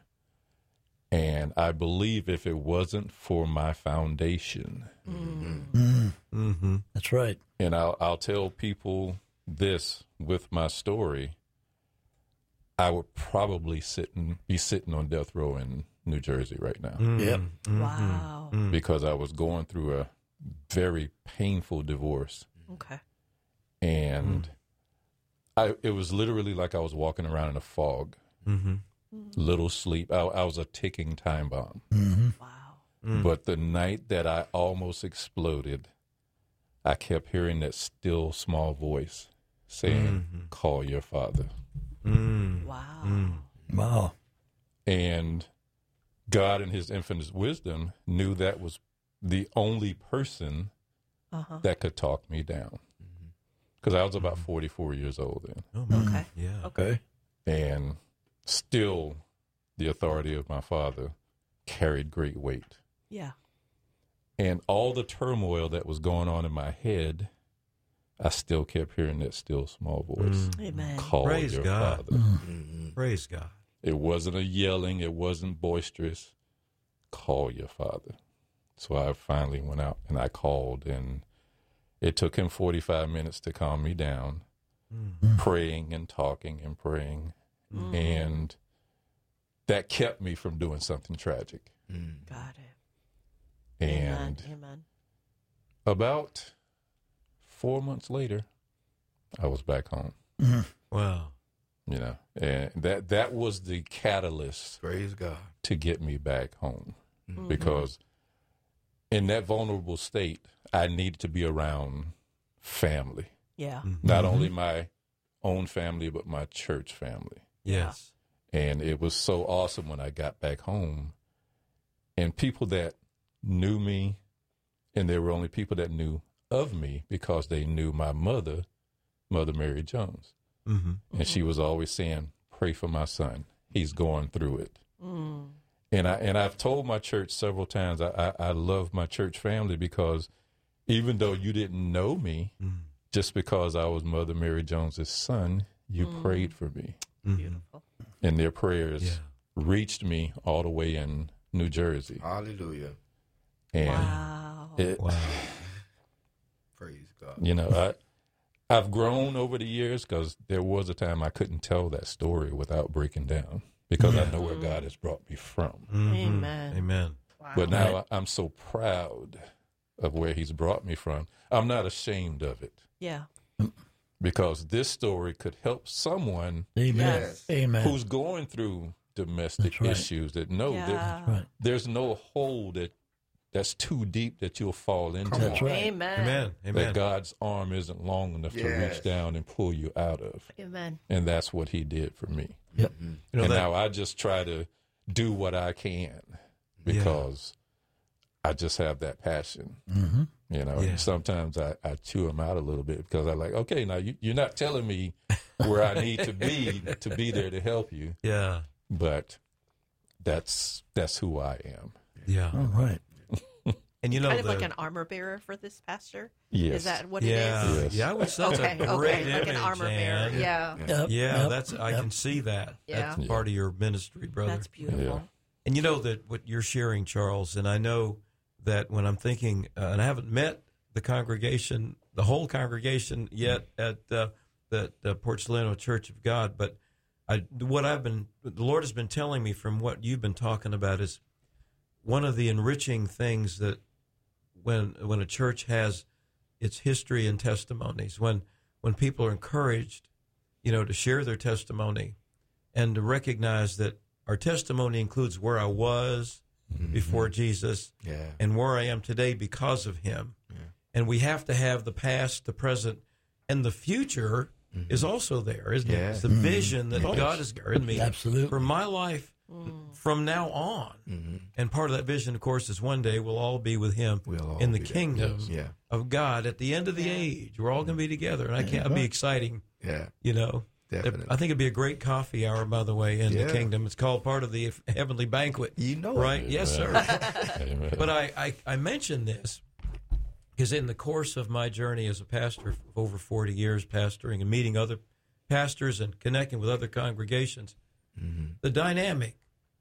and I believe if it wasn't for my foundation, mm-hmm. Mm-hmm. That's right. And I'll, I'll tell people this with my story, I would probably sitting, be sitting on death row in New Jersey right now. Mm-hmm. Yep. Mm-hmm. Wow. Because I was going through a very painful divorce. Okay. And... Mm. I, it was literally like I was walking around in a fog. Mm-hmm. Little sleep. I, I was a ticking time bomb. Mm-hmm. Wow. Mm. But the night that I almost exploded, I kept hearing that still small voice saying, mm-hmm. call your father. Mm. Wow. Mm. Wow. And God in his infinite wisdom knew that was the only person uh-huh. that could talk me down. Because I was about forty-four years old then. Oh, okay. Yeah. Okay. And still, the authority of my father carried great weight. Yeah. And all the turmoil that was going on in my head, I still kept hearing that still small voice. Mm. Amen. Call Praise your God. Father. Mm-hmm. Praise God. It wasn't a yelling. It wasn't boisterous. Call your Father. So I finally went out and I called, and it took him forty-five minutes to calm me down, mm. praying and talking and praying. Mm. And that kept me from doing something tragic. Mm. Got it. And Amen. Amen. About four months later, I was back home. Mm-hmm. Wow. You know, and that that was the catalyst. Praise God. To get me back home. Mm-hmm. Because in that vulnerable state, I needed to be around family. Yeah. Mm-hmm. Not only my own family, but my church family. Yes. And it was so awesome when I got back home. And people that knew me, and there were only people that knew of me because they knew my mother, Mother Mary Jones. Mm-hmm. And she was always saying, pray for my son. He's going through it. Mm. And, I, and I've told my church several times, I, I, I love my church family because even though you didn't know me, mm. just because I was Mother Mary Jones's son, you mm. prayed for me. Mm-hmm. Beautiful. And their prayers yeah. reached me all the way in New Jersey. Hallelujah. And wow. It, wow. Praise God. You know, I, I've grown over the years because there was a time I couldn't tell that story without breaking down because yeah. I know where God has brought me from. Mm-hmm. Amen. Amen. Wow. But now right. I'm so proud of where he's brought me from. I'm not ashamed of it. Yeah. Because this story could help someone Amen. Yes. Amen. who's going through domestic right. issues that know yeah. that right. there's no hole that that's too deep that you'll fall into. That's right. Amen. Amen. Amen. That God's arm isn't long enough yes. to reach down and pull you out of. Amen. And that's what he did for me. Yep. You know, and that, now I just try to do what I can because yeah. I just have that passion. Mm-hmm. You know, yeah. and sometimes I, I chew them out a little bit because I'm like, okay, now you, you're not telling me where I need to be to be there to help you. Yeah. But that's that's who I am. Yeah. All right. And you know, kind of the, like an armor bearer for this pastor. Yes. Is that what yeah, it is? Yes. Yeah, I would say that's okay, a great okay, image. like an armor bearer. Ann. Yeah. Yep. Yeah, Yep. that's I Yep. can see that. Yeah. That's part of your ministry, brother. That's beautiful. Yeah. And you know that what you're sharing, Charles, and I know that when I'm thinking, uh, and I haven't met the congregation, the whole congregation yet at uh, the, the Port Salino Church of God, but I, what I've been, the Lord has been telling me from what you've been talking about is one of the enriching things that when when a church has its history and testimonies, when when people are encouraged, you know, to share their testimony and to recognize that our testimony includes where I was mm-hmm. before Jesus yeah. and where I am today because of him. Yeah. And we have to have the past, the present, and the future mm-hmm. is also there, isn't yeah. it? It's the mm-hmm. vision that yes. God has given me Absolutely. for my life mm. from now on. Mm-hmm. And part of that vision, of course, is one day we'll all be with him we'll in the kingdom yeah. of God at the end of the yeah. age. We're all going to be together, and I can't it'd be exciting. Yeah. You know. Definitely. I think it'd be a great coffee hour, by the way, in yeah. the kingdom. It's called part of the heavenly banquet. You know right? it. Yes, sir. Amen. But I, I, I mentioned this because in the course of my journey as a pastor of over forty years, pastoring and meeting other pastors and connecting with other congregations, mm-hmm. the dynamic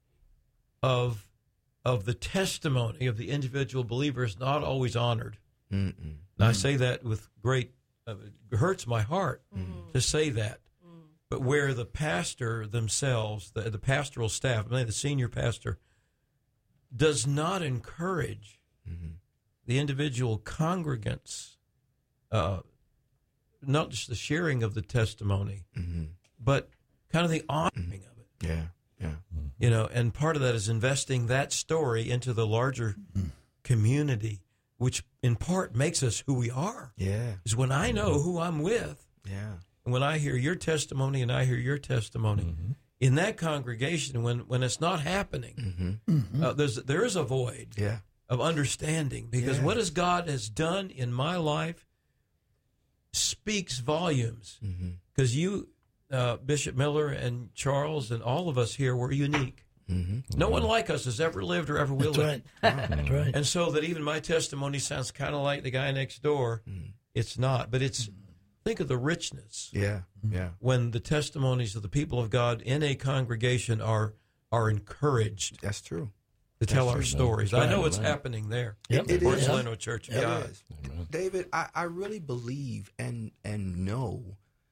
of of the testimony of the individual believer is not always honored. Mm-mm. And mm-hmm. I say that with great, uh, it hurts my heart mm-hmm. to say that. But where the pastor themselves, the, the pastoral staff, I mean, the senior pastor, does not encourage mm-hmm. the individual congregants, uh, not just the sharing of the testimony, mm-hmm. but kind of the honoring of it. Yeah, yeah. You know, and part of that is investing that story into the larger mm-hmm. community, which in part makes us who we are. Yeah. Is when I know who I'm with. Yeah. And when I hear your testimony and I hear your testimony mm-hmm. in that congregation, when, when it's not happening, mm-hmm. Mm-hmm. Uh, there's there is a void yeah. of understanding because yeah. what has God has done in my life speaks volumes. Because mm-hmm. you, uh, Bishop Miller and Charles and all of us here were unique. Mm-hmm. No one like us has ever lived or ever will That's live. Right. That's right. And so that even my testimony sounds kind of like the guy next door. Mm. It's not, but it's. think of the richness. Yeah, yeah. When the testimonies of the people of God in a congregation are are encouraged. That's true. To tell That's our true, stories. right, I know right. it's happening there. Yep, it Port is. Salino Church of It God. is. David, I, I really believe and and know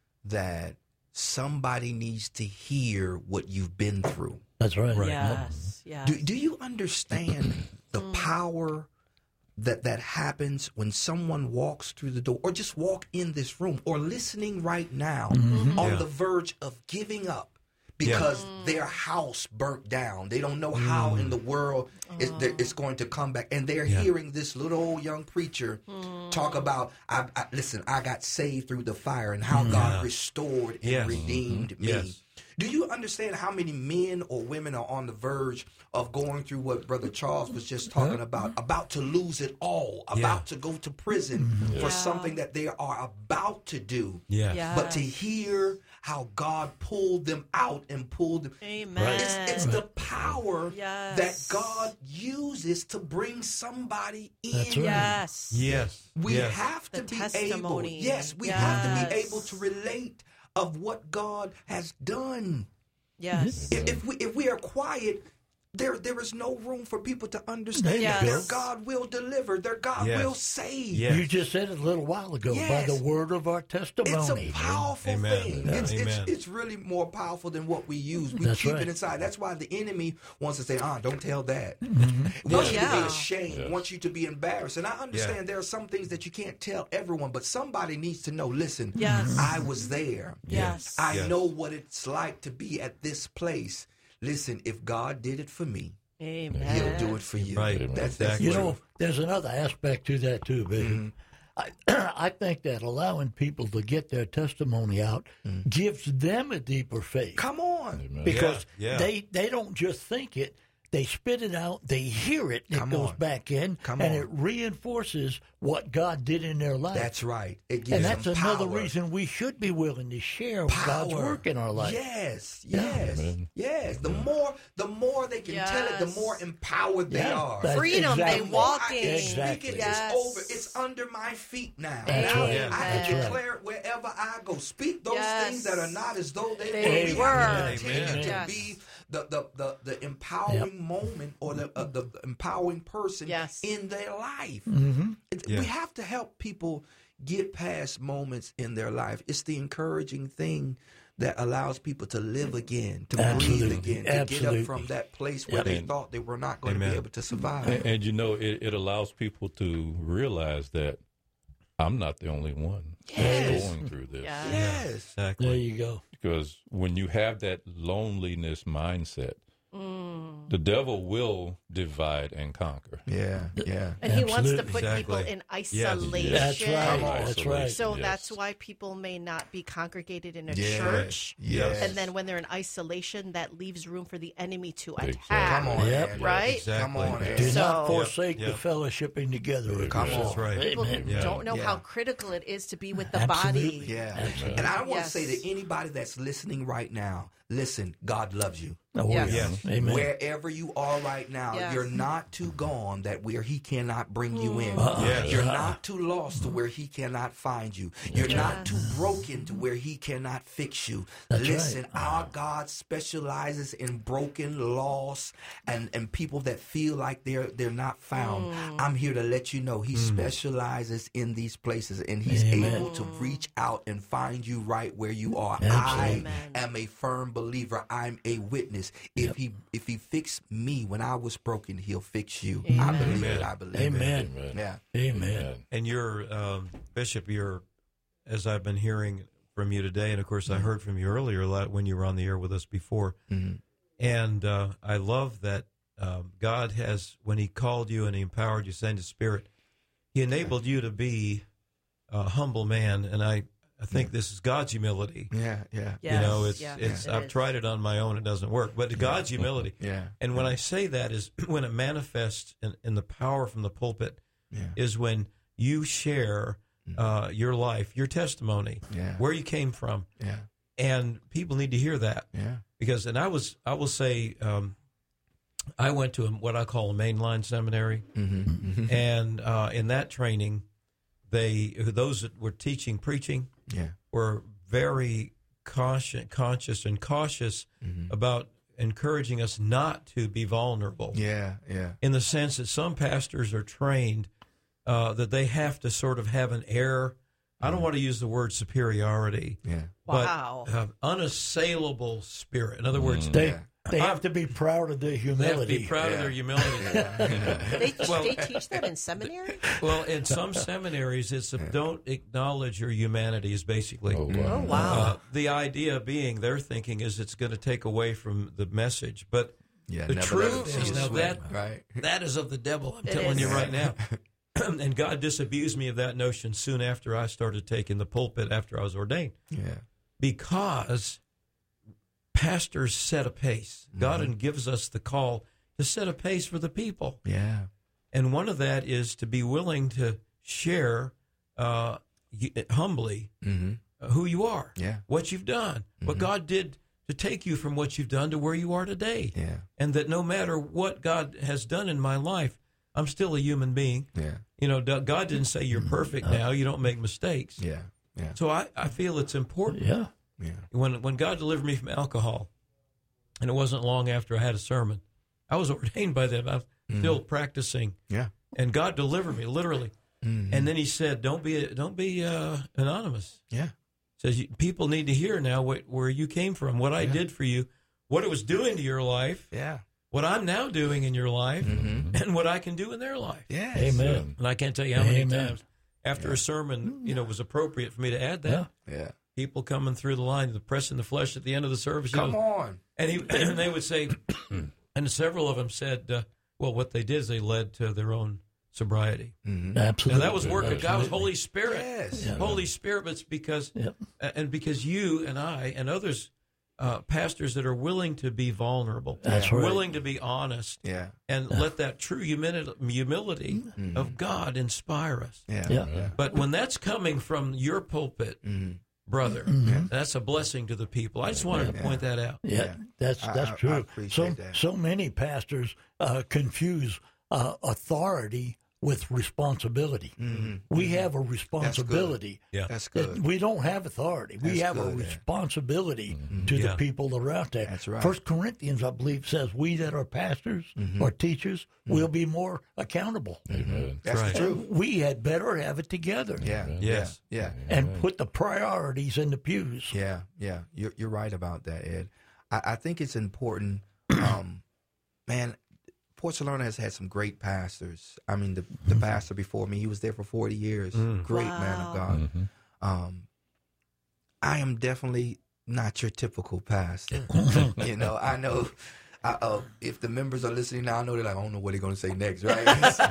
that somebody needs to hear what you've been through. That's right. Right. Yes, yes. Do, do you understand the power that that happens when someone walks through the door or just walk in this room or listening right now Mm-hmm. on Yeah. the verge of giving up because their house burnt down. They don't know how in the world it's, it's going to come back. And they're Yeah. hearing this little old young preacher talk about, I, I, listen, I got saved through the fire and how God restored and Yes. redeemed me. Yes. Do you understand how many men or women are on the verge of going through what Brother Charles was just talking about, about to lose it all, about to go to prison for Yeah. something that they are about to do? Yes. Yeah. But to hear how God pulled them out and pulled them. Amen. It's, it's the power Yes. that God uses to bring somebody in. That's right. Yes. Yes. We yes. have to The be able, testimony. yes, we have to be Yes. able to relate of what God has done. Yes. If, if we if we are quiet, there there is no room for people to understand Yes. that their God will deliver, their God Yes. will save. Yes. You just said it a little while ago Yes. by the word of our testimony. It's a powerful Amen. thing. Yeah. It's, it's, Amen. it's really more powerful than what we use. We That's keep right. it inside. That's why the enemy wants to say, ah, don't tell that. Mm-hmm. Wants you to Yeah. be ashamed, Yes. wants you to be embarrassed. And I understand there are some things that you can't tell everyone, but somebody needs to know, listen, Yes. I was there. Yes. I Yes. know what it's like to be at this place. Listen, if God did it for me, Amen. He'll do it for you. Right. That's, that's Exactly. You true. know, there's another aspect to that too, Bishop. I, I think that allowing people to get their testimony out gives them a deeper faith Come on. Amen. because Yeah, yeah. they they don't just think it. They spit it out. They hear it. It Come goes on. back in, Come and on. it reinforces what God did in their life. That's right. It gives and that's them another power. reason we should be willing to share Power. God's work in our life. Yes, Yeah. yes, Amen. yes. The more, the more they can tell it, the Yes. more empowered they Yeah, are. that's Freedom they exactly- walk I in. can speak Exactly. it. Yes. It's over. It's under my feet now. That's Now right. Yeah. I That's can right. declare it wherever I go. Speak those Yes. things that are not as though they, They were. were. I continue Amen. to Yes. be the the the, the empowering moment or the uh, the empowering person Yes. in their life. Mm-hmm. It- Yeah. We have to help people get past moments in their life. It's the encouraging thing that allows people to live again, to breathe Absolutely. again, to get Absolutely. up from that place where Yep. they And- thought they were not going to Amen. be able to survive. And, and you know, it, it allows people to realize that I'm not the only one Yes. going through this. Yeah. Yes. Exactly. There you go. Because when you have that loneliness mindset, Mm. the devil will divide and conquer. Yeah, yeah. And he wants to Absolutely. put people Exactly. in Yes. isolation. That's right. Come on. That's right. So Yes. that's why people may not be congregated in a Yes. church. Yes. And then when they're in isolation, that leaves room for the enemy to Exactly. attack. Come on, Yep. Andrew. Right? Exactly. Come on, Do Andrew. So- not forsake Yep. the fellowshipping together. Come on. That's right. People Amen. Yeah. don't know Yeah. how critical it is to be with the Absolutely. body. Yeah. Absolutely. And I want Yes. to say to anybody that's listening right now, listen, God loves you. Oh, Yes. yeah. Yes. Amen. Wherever you are right now, Yes. you're not too gone that where he cannot bring you in. Uh-uh. Yes. You're not too lost to where he cannot find you. You're not Yes. too broken to where he cannot fix you. That's Listen, right. our God specializes in broken, lost, and, and people that feel like they're they're not found. I'm here to let you know he specializes in these places and he's Amen. able to reach out and find you right where you are. Absolutely. I am a firm believer. I'm a witness. If he if he fixed me when I was broken, he'll fix you. I Amen. believe it. Amen. I believe Amen. it. Yeah. Amen. And you're, um, Bishop, you're, as I've been hearing from you today, and of course I heard from you earlier a lot when you were on the air with us before. Mm-hmm. And uh, I love that um, God has, when he called you and he empowered you, sent his spirit, he enabled you to be a humble man. And I, I think this is God's humility. Yeah. Yeah. Yes. You know, it's, yes, it's, it I've is. tried it on my own. It doesn't work, but God's humility. Yeah. And when I say that is when it manifests in, in the power from the pulpit Yeah. is when you share uh, your life, your testimony, Yeah. where you came from. Yeah. And people need to hear that Yeah. because, and I was, I will say, um, I went to a, what I call a mainline seminary. Mm-hmm. And uh, in that training, they, those that were teaching, preaching, Yeah. were very conscious, conscious and cautious Mm-hmm. about encouraging us not to be vulnerable. Yeah, yeah. In the sense that some pastors are trained uh, that they have to sort of have an air. I don't want to use the word superiority. Yeah. Wow. But uh, unassailable spirit. In other words, They Yeah. they have to be proud of their they humility. have to be proud of Yeah. their humility. They, Well- they teach that in seminary? Well, in some seminaries, it's a, don't acknowledge your humanity is basically. Oh, wow. Oh, wow. Uh, the idea being, their thinking is it's going to take away from the message. But Yeah, the never let it truth see is you now sweat, that right? that is of the devil. I'm It telling is. you right now. And God disabused me of that notion soon after I started taking the pulpit after I was ordained, Yeah. because pastors set a pace. God Mm-hmm. gives us the call to set a pace for the people. Yeah. And one of that is to be willing to share uh, y- humbly Mm-hmm. uh, who you are, Yeah. what you've done, what God did to take you from what you've done to where you are today. Yeah. And that no matter what God has done in my life, I'm still a human being. Yeah. You know, D- God didn't say you're perfect now. You don't make mistakes. Yeah. Yeah. So I, I feel it's important. Yeah. Yeah. When, when God delivered me from alcohol, and it wasn't long after I had a sermon, I was ordained by them. I was still practicing. Yeah. And God delivered me, literally. Mhm. And then he said, don't be don't be uh, anonymous. Yeah. Says, you, people need to hear now what, where you came from, what I did for you, what it was doing to your life, Yeah. what I'm now doing in your life, Mm-hmm. and what I can do in their life. Yes. Amen. And I can't tell you how many Amen. times after a sermon, you know, it was appropriate for me to add that. Yeah. Yeah. People coming through the line, the pressing the flesh at the end of the service. you Come know, on. And, he, and they would say, and several of them said, uh, well, what they did is they led to their own sobriety. Mm-hmm. Now Absolutely. that was work of God, was Absolutely. Holy Spirit. Yes. Yeah. Holy Spirit, but it's because, Yep. and because you and I and others, uh, pastors that are willing to be vulnerable, That's right. willing to be honest, Yeah. and let that true humility, humility of God inspire us. Yeah. Yeah. But when that's coming from your pulpit, Mm-hmm. brother, that's a blessing to the people. I just wanted to point that out. Yeah, Yeah. that's I- that's I- I true. appreciate so that. so many pastors uh, confuse uh, authority with responsibility. We have a responsibility. Yeah. That's that good. We don't have authority. We That's have a good, yeah. responsibility to Yeah. the people that are out there. That's right. First Corinthians, I believe, says we that are pastors or teachers will be more accountable. Amen. That's right. the truth. We had better have it together Yeah. Yes. Yeah. and put the priorities in the pews. Yeah. Yeah. You're, you're right about that, Ed. I, I think it's important. Um, man, Port Salerno has had some great pastors. I mean, the, the pastor before me, he was there for forty years. Great man of God. Mm-hmm. Um, I am definitely not your typical pastor. you know, I know I, uh, if the members are listening now, I know they're like, I don't know what they're going to say next, right?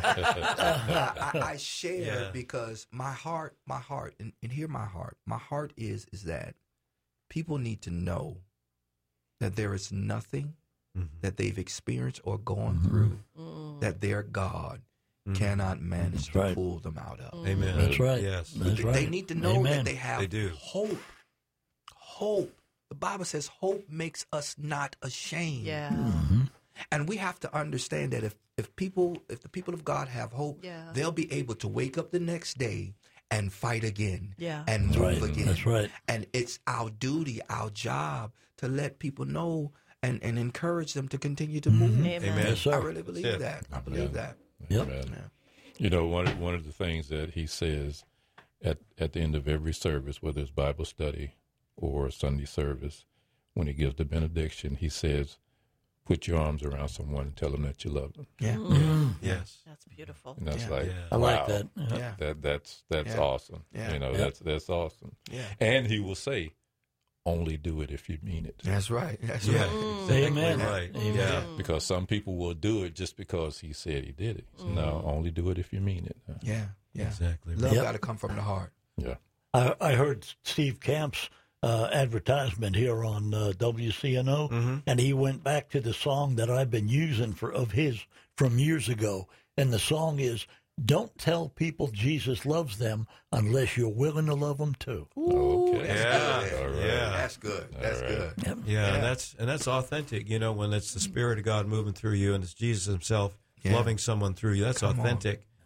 I, I, I share Yeah. because my heart, my heart, and, and hear my heart, my heart is is that people need to know that there is nothing that they've experienced or gone through that their God cannot manage That's to right. pull them out of. Amen. That's right. Yes. That's They- right. They need to know Amen. that they have They do. hope. Hope. The Bible says hope makes us not ashamed. Yeah. Mm-hmm. And we have to understand that if, if people if the people of God have hope, Yeah. they'll be able to wake up the next day and fight again. Yeah. And move right. again. That's right. And it's our duty, our job to let people know and, and encourage them to continue to move. Amen. Amen. Yes, sir. I really believe Yeah. that. I believe Yeah. that. Yep. Amen. You know, one of, one of the things that he says at at the end of every service, whether it's Bible study or Sunday service, when he gives the benediction, he says, "Put your arms around someone and tell them that you love them." Yeah. Mm-hmm. Yes. That's beautiful. And that's Yeah. like, Yeah. I wow, like that. Yeah. Yeah. That that's that's Yeah. awesome. Yeah. You know, Yeah. that's that's awesome. Yeah. And he will say, "Only do it if you mean it." That's right. That's Yeah. right. Exactly Amen. right. Amen. Yeah. Because some people will do it just because he said he did it. So no, only do it if you mean it. Yeah. Yeah. Exactly right. Love Yep. got to come from the heart. Yeah. I, I heard Steve Camp's uh, advertisement here on uh, W C N O, and he went back to the song that I've been using for of his from years ago, and the song is "Don't tell people Jesus loves them unless you're willing to love them too." Okay. Yeah. Good. All right. Yeah. That's good. That's right. good. Yep. Yeah, and that's and that's authentic. You know, when it's the Spirit of God moving through you, and it's Jesus Himself Yeah. loving someone through you. That's Come on. authentic.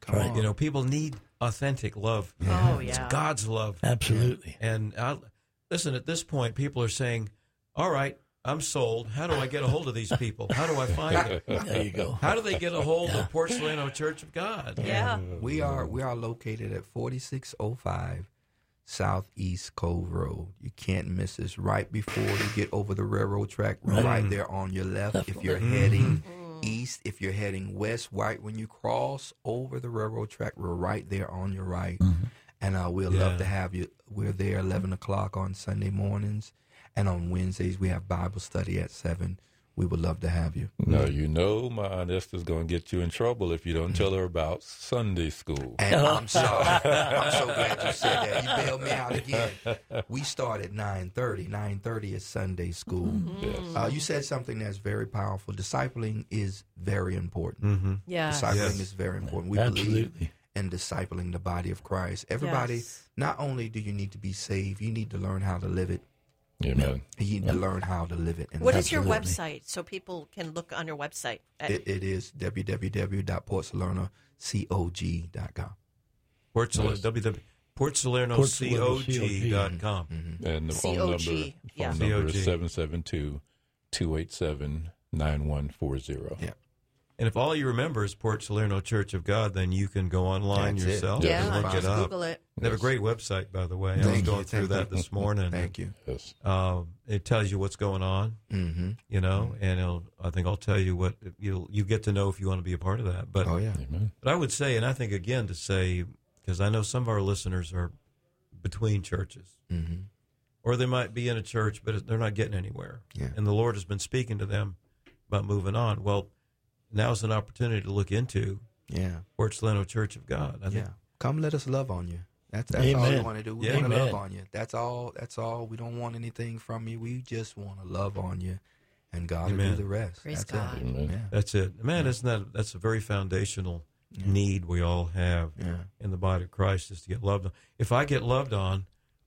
Come right. on. You know, people need authentic love. Oh, It's yeah. God's love. Absolutely. And I, listen, at this point, people are saying, all right, I'm sold. How do I get a hold of these people? How do I find them? There you go. How do they get a hold of Port Salerno Church of God? Yeah. We are we are located at forty-six oh five Southeast Cove Road. You can't miss us. Right before you get over the railroad track, we're right there on your left. If you're heading east, if you're heading west, right when you cross over the railroad track, we're right there on your right. And uh, we'd Yeah. love to have you. We're there eleven o'clock on Sunday mornings, and on Wednesdays we have Bible study at seven. We would love to have you. Now, you know my Aunt Esther's going to get you in trouble if you don't tell her about Sunday school. And I'm sorry. I'm so glad you said that. You bailed me out again. We start at nine thirty. nine thirty is Sunday school. Yes. Uh, you said something that's very powerful. Discipling is very important. Mm-hmm. Yeah. Discipling Yes. is very important. We Absolutely. believe in discipling the body of Christ. Everybody, Yes. not only do you need to be saved, you need to learn how to live it. Amen. You need to learn how to live it. And What live is your it. website so people can look on your website? At, It, it is w w w dot port salerno cog dot com. Port Salerno, Yes. www. Port Salerno Port Salerno Cog dot com. And the phone C O number, G, yeah. phone number C O G. is seven seven two, two eight seven, nine one four zero. Yeah. And if all you remember is Port Salerno Church of God, then you can go online That's it. yourself Yeah, and look just it up. Google it. They have a great website, by the way. I was Thank going you. through Thank that you. this morning. Thank you. Yes. Um, it tells you what's going on, Mm-hmm. you know, and it'll, I think I'll tell you what you'll you get to know if you want to be a part of that. But Oh, yeah. Amen. but I would say, and I think again to say, because I know some of our listeners are between churches, Mm-hmm. or they might be in a church, but they're not getting anywhere. Yeah. And the Lord has been speaking to them about moving on. Well, now's an opportunity to look into Yeah. Port Salerno Church of God. I think Yeah. Come let us love on you. That's that's all we Amen. want to do. We Yeah. want to Amen. love on you. That's all that's all. We don't want anything from you. We just want to love on you, and God will Amen. do the rest. Praise that's God. It. Amen. Yeah. that's it. Man, isn't that that's a very foundational need we all have Yeah. in the body of Christ is to get loved on. If I get loved on,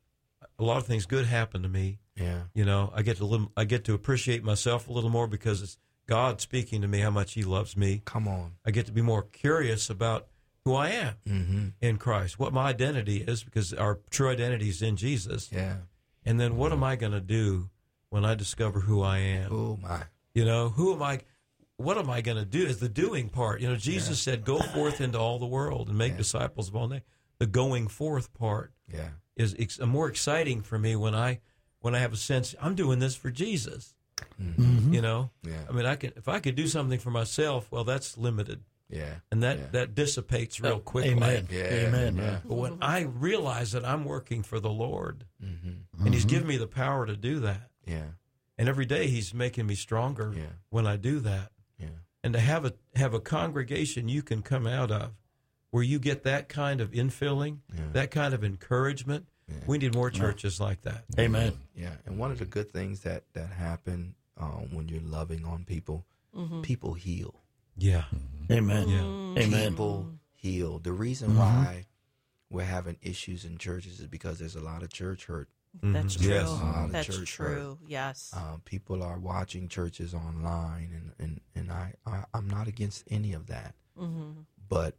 a lot of things good happen to me. Yeah. You know, I get to lim- I get to appreciate myself a little more because it's God speaking to me how much He loves me. Come on. I get to be more curious about who I am Mm-hmm. in Christ, what my identity is, because our true identity is in Jesus. Yeah. And then what am I going to do when I discover who I am? Oh my. You know, who am I? What am I going to do? Is the doing part. You know, Jesus said, "Go forth into all the world and make Yeah. disciples of all nations." The going forth part Yeah. is ex- more exciting for me when I when I have a sense I'm doing this for Jesus. Mm-hmm. You know, Yeah. I mean, I can if I could do something for myself, well, that's limited, Yeah. and that Yeah. that dissipates real quickly. Amen. Yeah. Amen. Yeah. But when I realize that I'm working for the Lord, Mm-hmm. and He's given me the power to do that, Yeah. and every day He's making me stronger Yeah. when I do that, Yeah. and to have a have a congregation you can come out of where you get that kind of infilling, Yeah. that kind of encouragement. Yeah. We need more churches like that. Amen. Yeah. And one of the good things that that happen uh, when you're loving on people, people heal. Yeah, Amen. Yeah. Amen. People heal. The reason Mm-hmm. why we're having issues in churches is because there's a lot of church hurt. That's Mhm. true. Yes. A lot of That's church true. Yes. Uh, people are watching churches online, and and and I, I I'm not against any of that, Mm-hmm. but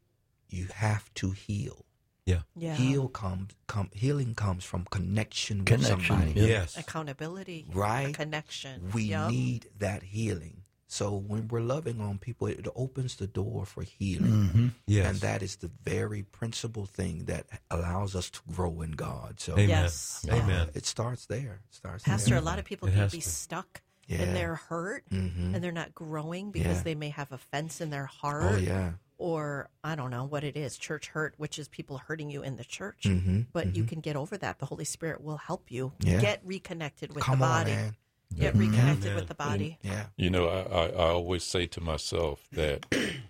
you have to heal. yeah, Yeah. Heal comes come healing comes from connection with Connection, somebody. yeah. yes, Accountability. Right. A connection. We Yep. need that healing. So when we're loving on people, it opens the door for healing. Mm-hmm. yes, And that is the very principal thing that allows us to grow in God. So Amen. Yes. uh, Amen. it starts there. It starts Pastor, there. a lot of people It can has be to. stuck Yeah. in their hurt Mhm. and they're not growing because Yeah. they may have offense in their heart. Oh yeah. Or I don't know what it is, church hurt, which is people hurting you in the church. Mhm. But you can get over that. The Holy Spirit will help you Yeah. get reconnected with Come the on, body. man. Get reconnected Amen. with the body. Yeah. You know, I, I, I always say to myself that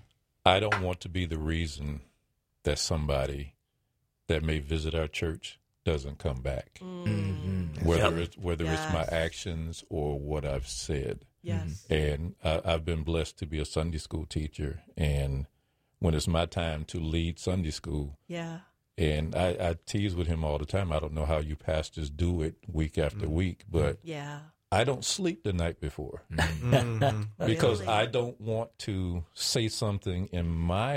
I don't want to be the reason that somebody that may visit our church doesn't come back, Mhm. whether Yep. it's whether it's my Yes. actions or what I've said. Yes. And I, I've been blessed to be a Sunday school teacher, and when it's my time to lead Sunday school, Yeah. and I, I tease with him all the time. I don't know how you pastors do it week after week, but Yeah. I don't sleep the night before Mhm. because Really? I don't want to say something in my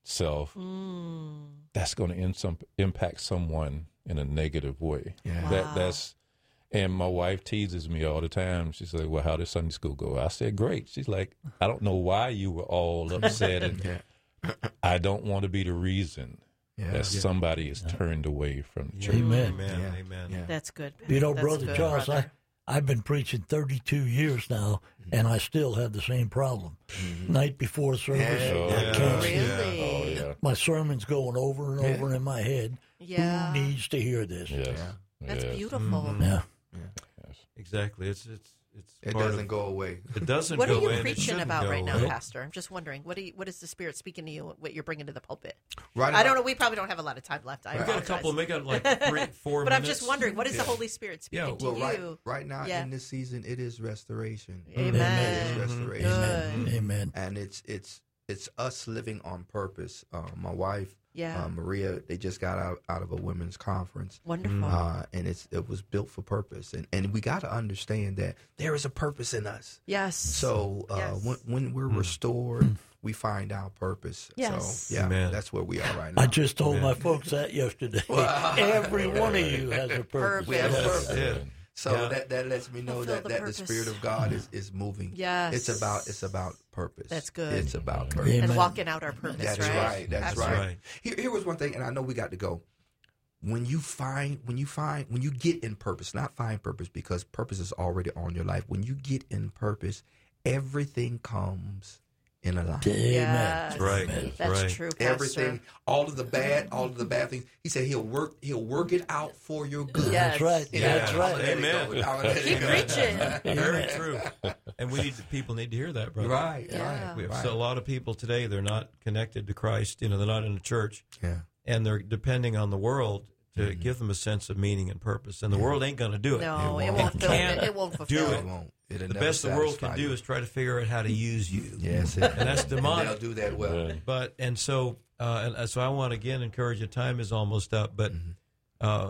self, Mm. that's going to in some, impact someone in a negative way. Yeah. Wow. That that's, and my wife teases me all the time. She's like, "Well, how did Sunday school go?" I said, "Great." She's like, "I don't know why you were all upset, and Yeah. I don't want to be the reason Yeah. that Yeah. somebody is turned away from the church." Amen. Amen. Yeah. Amen. Yeah. That's good. You know, That's Brother good, Charles, brother. I, I've been preaching thirty-two years now, and I still have the same problem. Night before service, Yeah. Oh, I yeah. can't Really? sleep. Oh yeah, My sermon's going over and over in my head. Yeah. Who needs to hear this? yes, Yeah. That's yes. beautiful. Yeah. Yes. Exactly. It's it's it's. It part doesn't of, go away. It doesn't What are go you in, it preaching shouldn't about go right now, away. Pastor? I'm just wondering, what do you, what is the Spirit speaking to you? What you're bringing to the pulpit? Right I about- don't know. We probably don't have a lot of time left. I We got a apologize. couple. We got like three, four But I'm minutes. just wondering, what is Yeah. the Holy Spirit speaking Yeah, to Well, right, you? right now Yeah. in this season, it is restoration. Amen. It is restoration. Good. Amen. And it's it's it's us living on purpose. Uh, my wife, Yeah. uh, Maria, they just got out, out of a women's conference. Wonderful. Uh, and it's it was built for purpose. And and we got to understand that there is a purpose in us. Yes. So uh, Yes. when when we're restored, we find our purpose. Yes. So yeah, Amen. that's where we are right now. I just told my folks that yesterday. Every one of you has a purpose. We have a Purpose. purpose. Yeah. So Yeah. that, that lets me know Fulfill that, the that the purpose. Spirit of God is, is moving. Yes. It's about it's about purpose. That's good. It's about purpose. Amen. And walking out our purpose, That's right? right. That's, That's right. right. Here, here was one thing, and I know we got to go. When you find, when you find, when you get in purpose, not find purpose, because purpose is already on your life. When you get in purpose, everything comes in alignment. Amen. Yes. Right. Amen. That's Right. true, Pastor. Everything, all of the bad, all of the bad things. He said he'll work, he'll work it out for your good. Yes. That's right. Yeah. That's right. Amen. Keep preaching. Very true. And we need people need to hear that, brother. Right, Yeah. right. We have right. so a lot of people today. They're not connected to Christ. You know, they're not in the church, Yeah. and they're depending on the world to give them a sense of meaning and purpose. And the world ain't going to do it. No, It it won't. won't It fulfill can't it. It won't do fulfill it. It won't. It'll The never best the world can satisfy do you. is try to figure out how to use you. Yes, it- And that's and demonic. they'll do that well. Yeah. But and so uh, and uh, so I want to again encourage you. Time is almost up, but uh,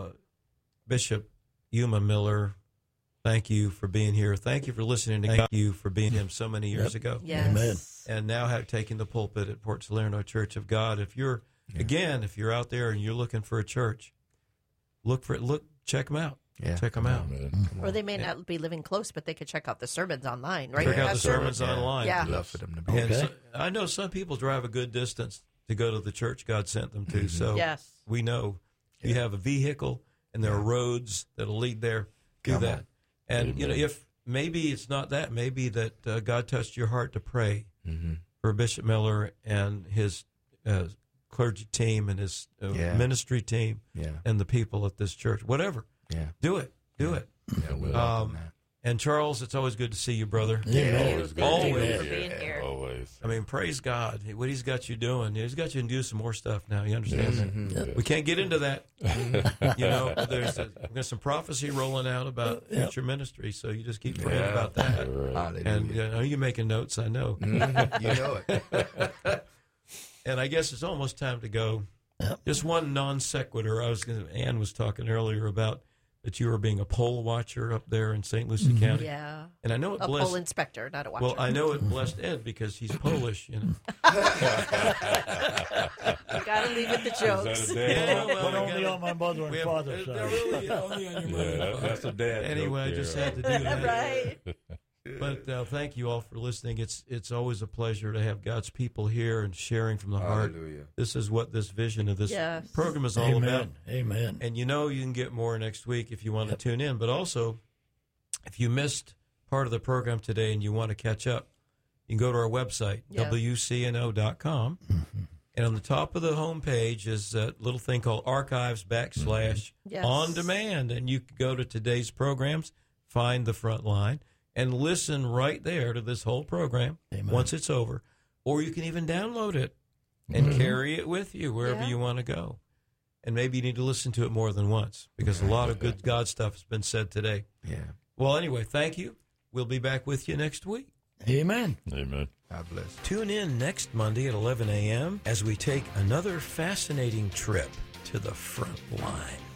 Bishop Yuma Miller, thank you for being here. Thank you for listening to God. You for being him so many years Yep. ago, Yes. Amen. and now have taken the pulpit at Port Salerno Church of God. If you're again, if you're out there and you're looking for a church, look for it. Look, check them out. Yeah. Check them out. Amen. Or they may not be living close, but they could check out the sermons online, right? Check out the Pastor? sermons online. Yeah. I'd love for them to be. And Okay. so, I know some people drive a good distance to go to the church God sent them to. So Yes. we know if you have a vehicle and there are roads that'll lead there, do Come that. on. And Amen. you know, if maybe it's not that, maybe that uh, God touched your heart to pray Mm-hmm. for Bishop Miller and his uh, clergy team and his uh, Yeah. ministry team Yeah. and the people at this church. Whatever, Yeah. do it, do it. Yeah. We Um, welcome that. And Charles, it's always good to see you, brother. Amen. Always good. Always. Thank you for Yeah, being here. Always. I mean, praise God. What he's got you doing. He's got you to do some more stuff now. You understand that? Mhm. We can't get into that. You know, there's, a, there's some prophecy rolling out about future ministry, so you just keep praying Yeah. about that. Right. Hallelujah. And you know, you're making notes, I know. Mhm. You know it. And I guess it's almost time to go. Just one non sequitur. I was gonna, Ann was talking earlier about that you were being a poll watcher up there in Saint Lucie County. Yeah. And I know it A blessed. poll inspector, not a watcher. Well, I know it blessed Ed because he's Polish, you know. You got to leave with the jokes. Is that a dad? well, But we only gotta- on my mother and we have- father's they're side. really only on your mother Yeah, and that- father. that's a dad. Anyway, I joke just there. had to do that. Right. But uh, thank you all for listening. It's it's always a pleasure to have God's people here and sharing from the heart. Hallelujah. This is what this vision of this Yes. program is all about. Amen. Amen. And you know you can get more next week if you want to tune in. But also, if you missed part of the program today and you want to catch up, you can go to our website, Yeah. W C N O dot com. And on the top of the homepage is a little thing called Archives backslash Yes. On Demand. And you can go to today's programs, find the front line, and listen right there to this whole program Amen. once it's over. Or you can even download it and carry it with you wherever Yeah. you want to go. And maybe you need to listen to it more than once because a lot of good God stuff has been said today. Yeah. Well, anyway, thank you. We'll be back with you next week. Amen. Amen. God bless. Tune in next Monday at eleven a.m. as we take another fascinating trip to the front line.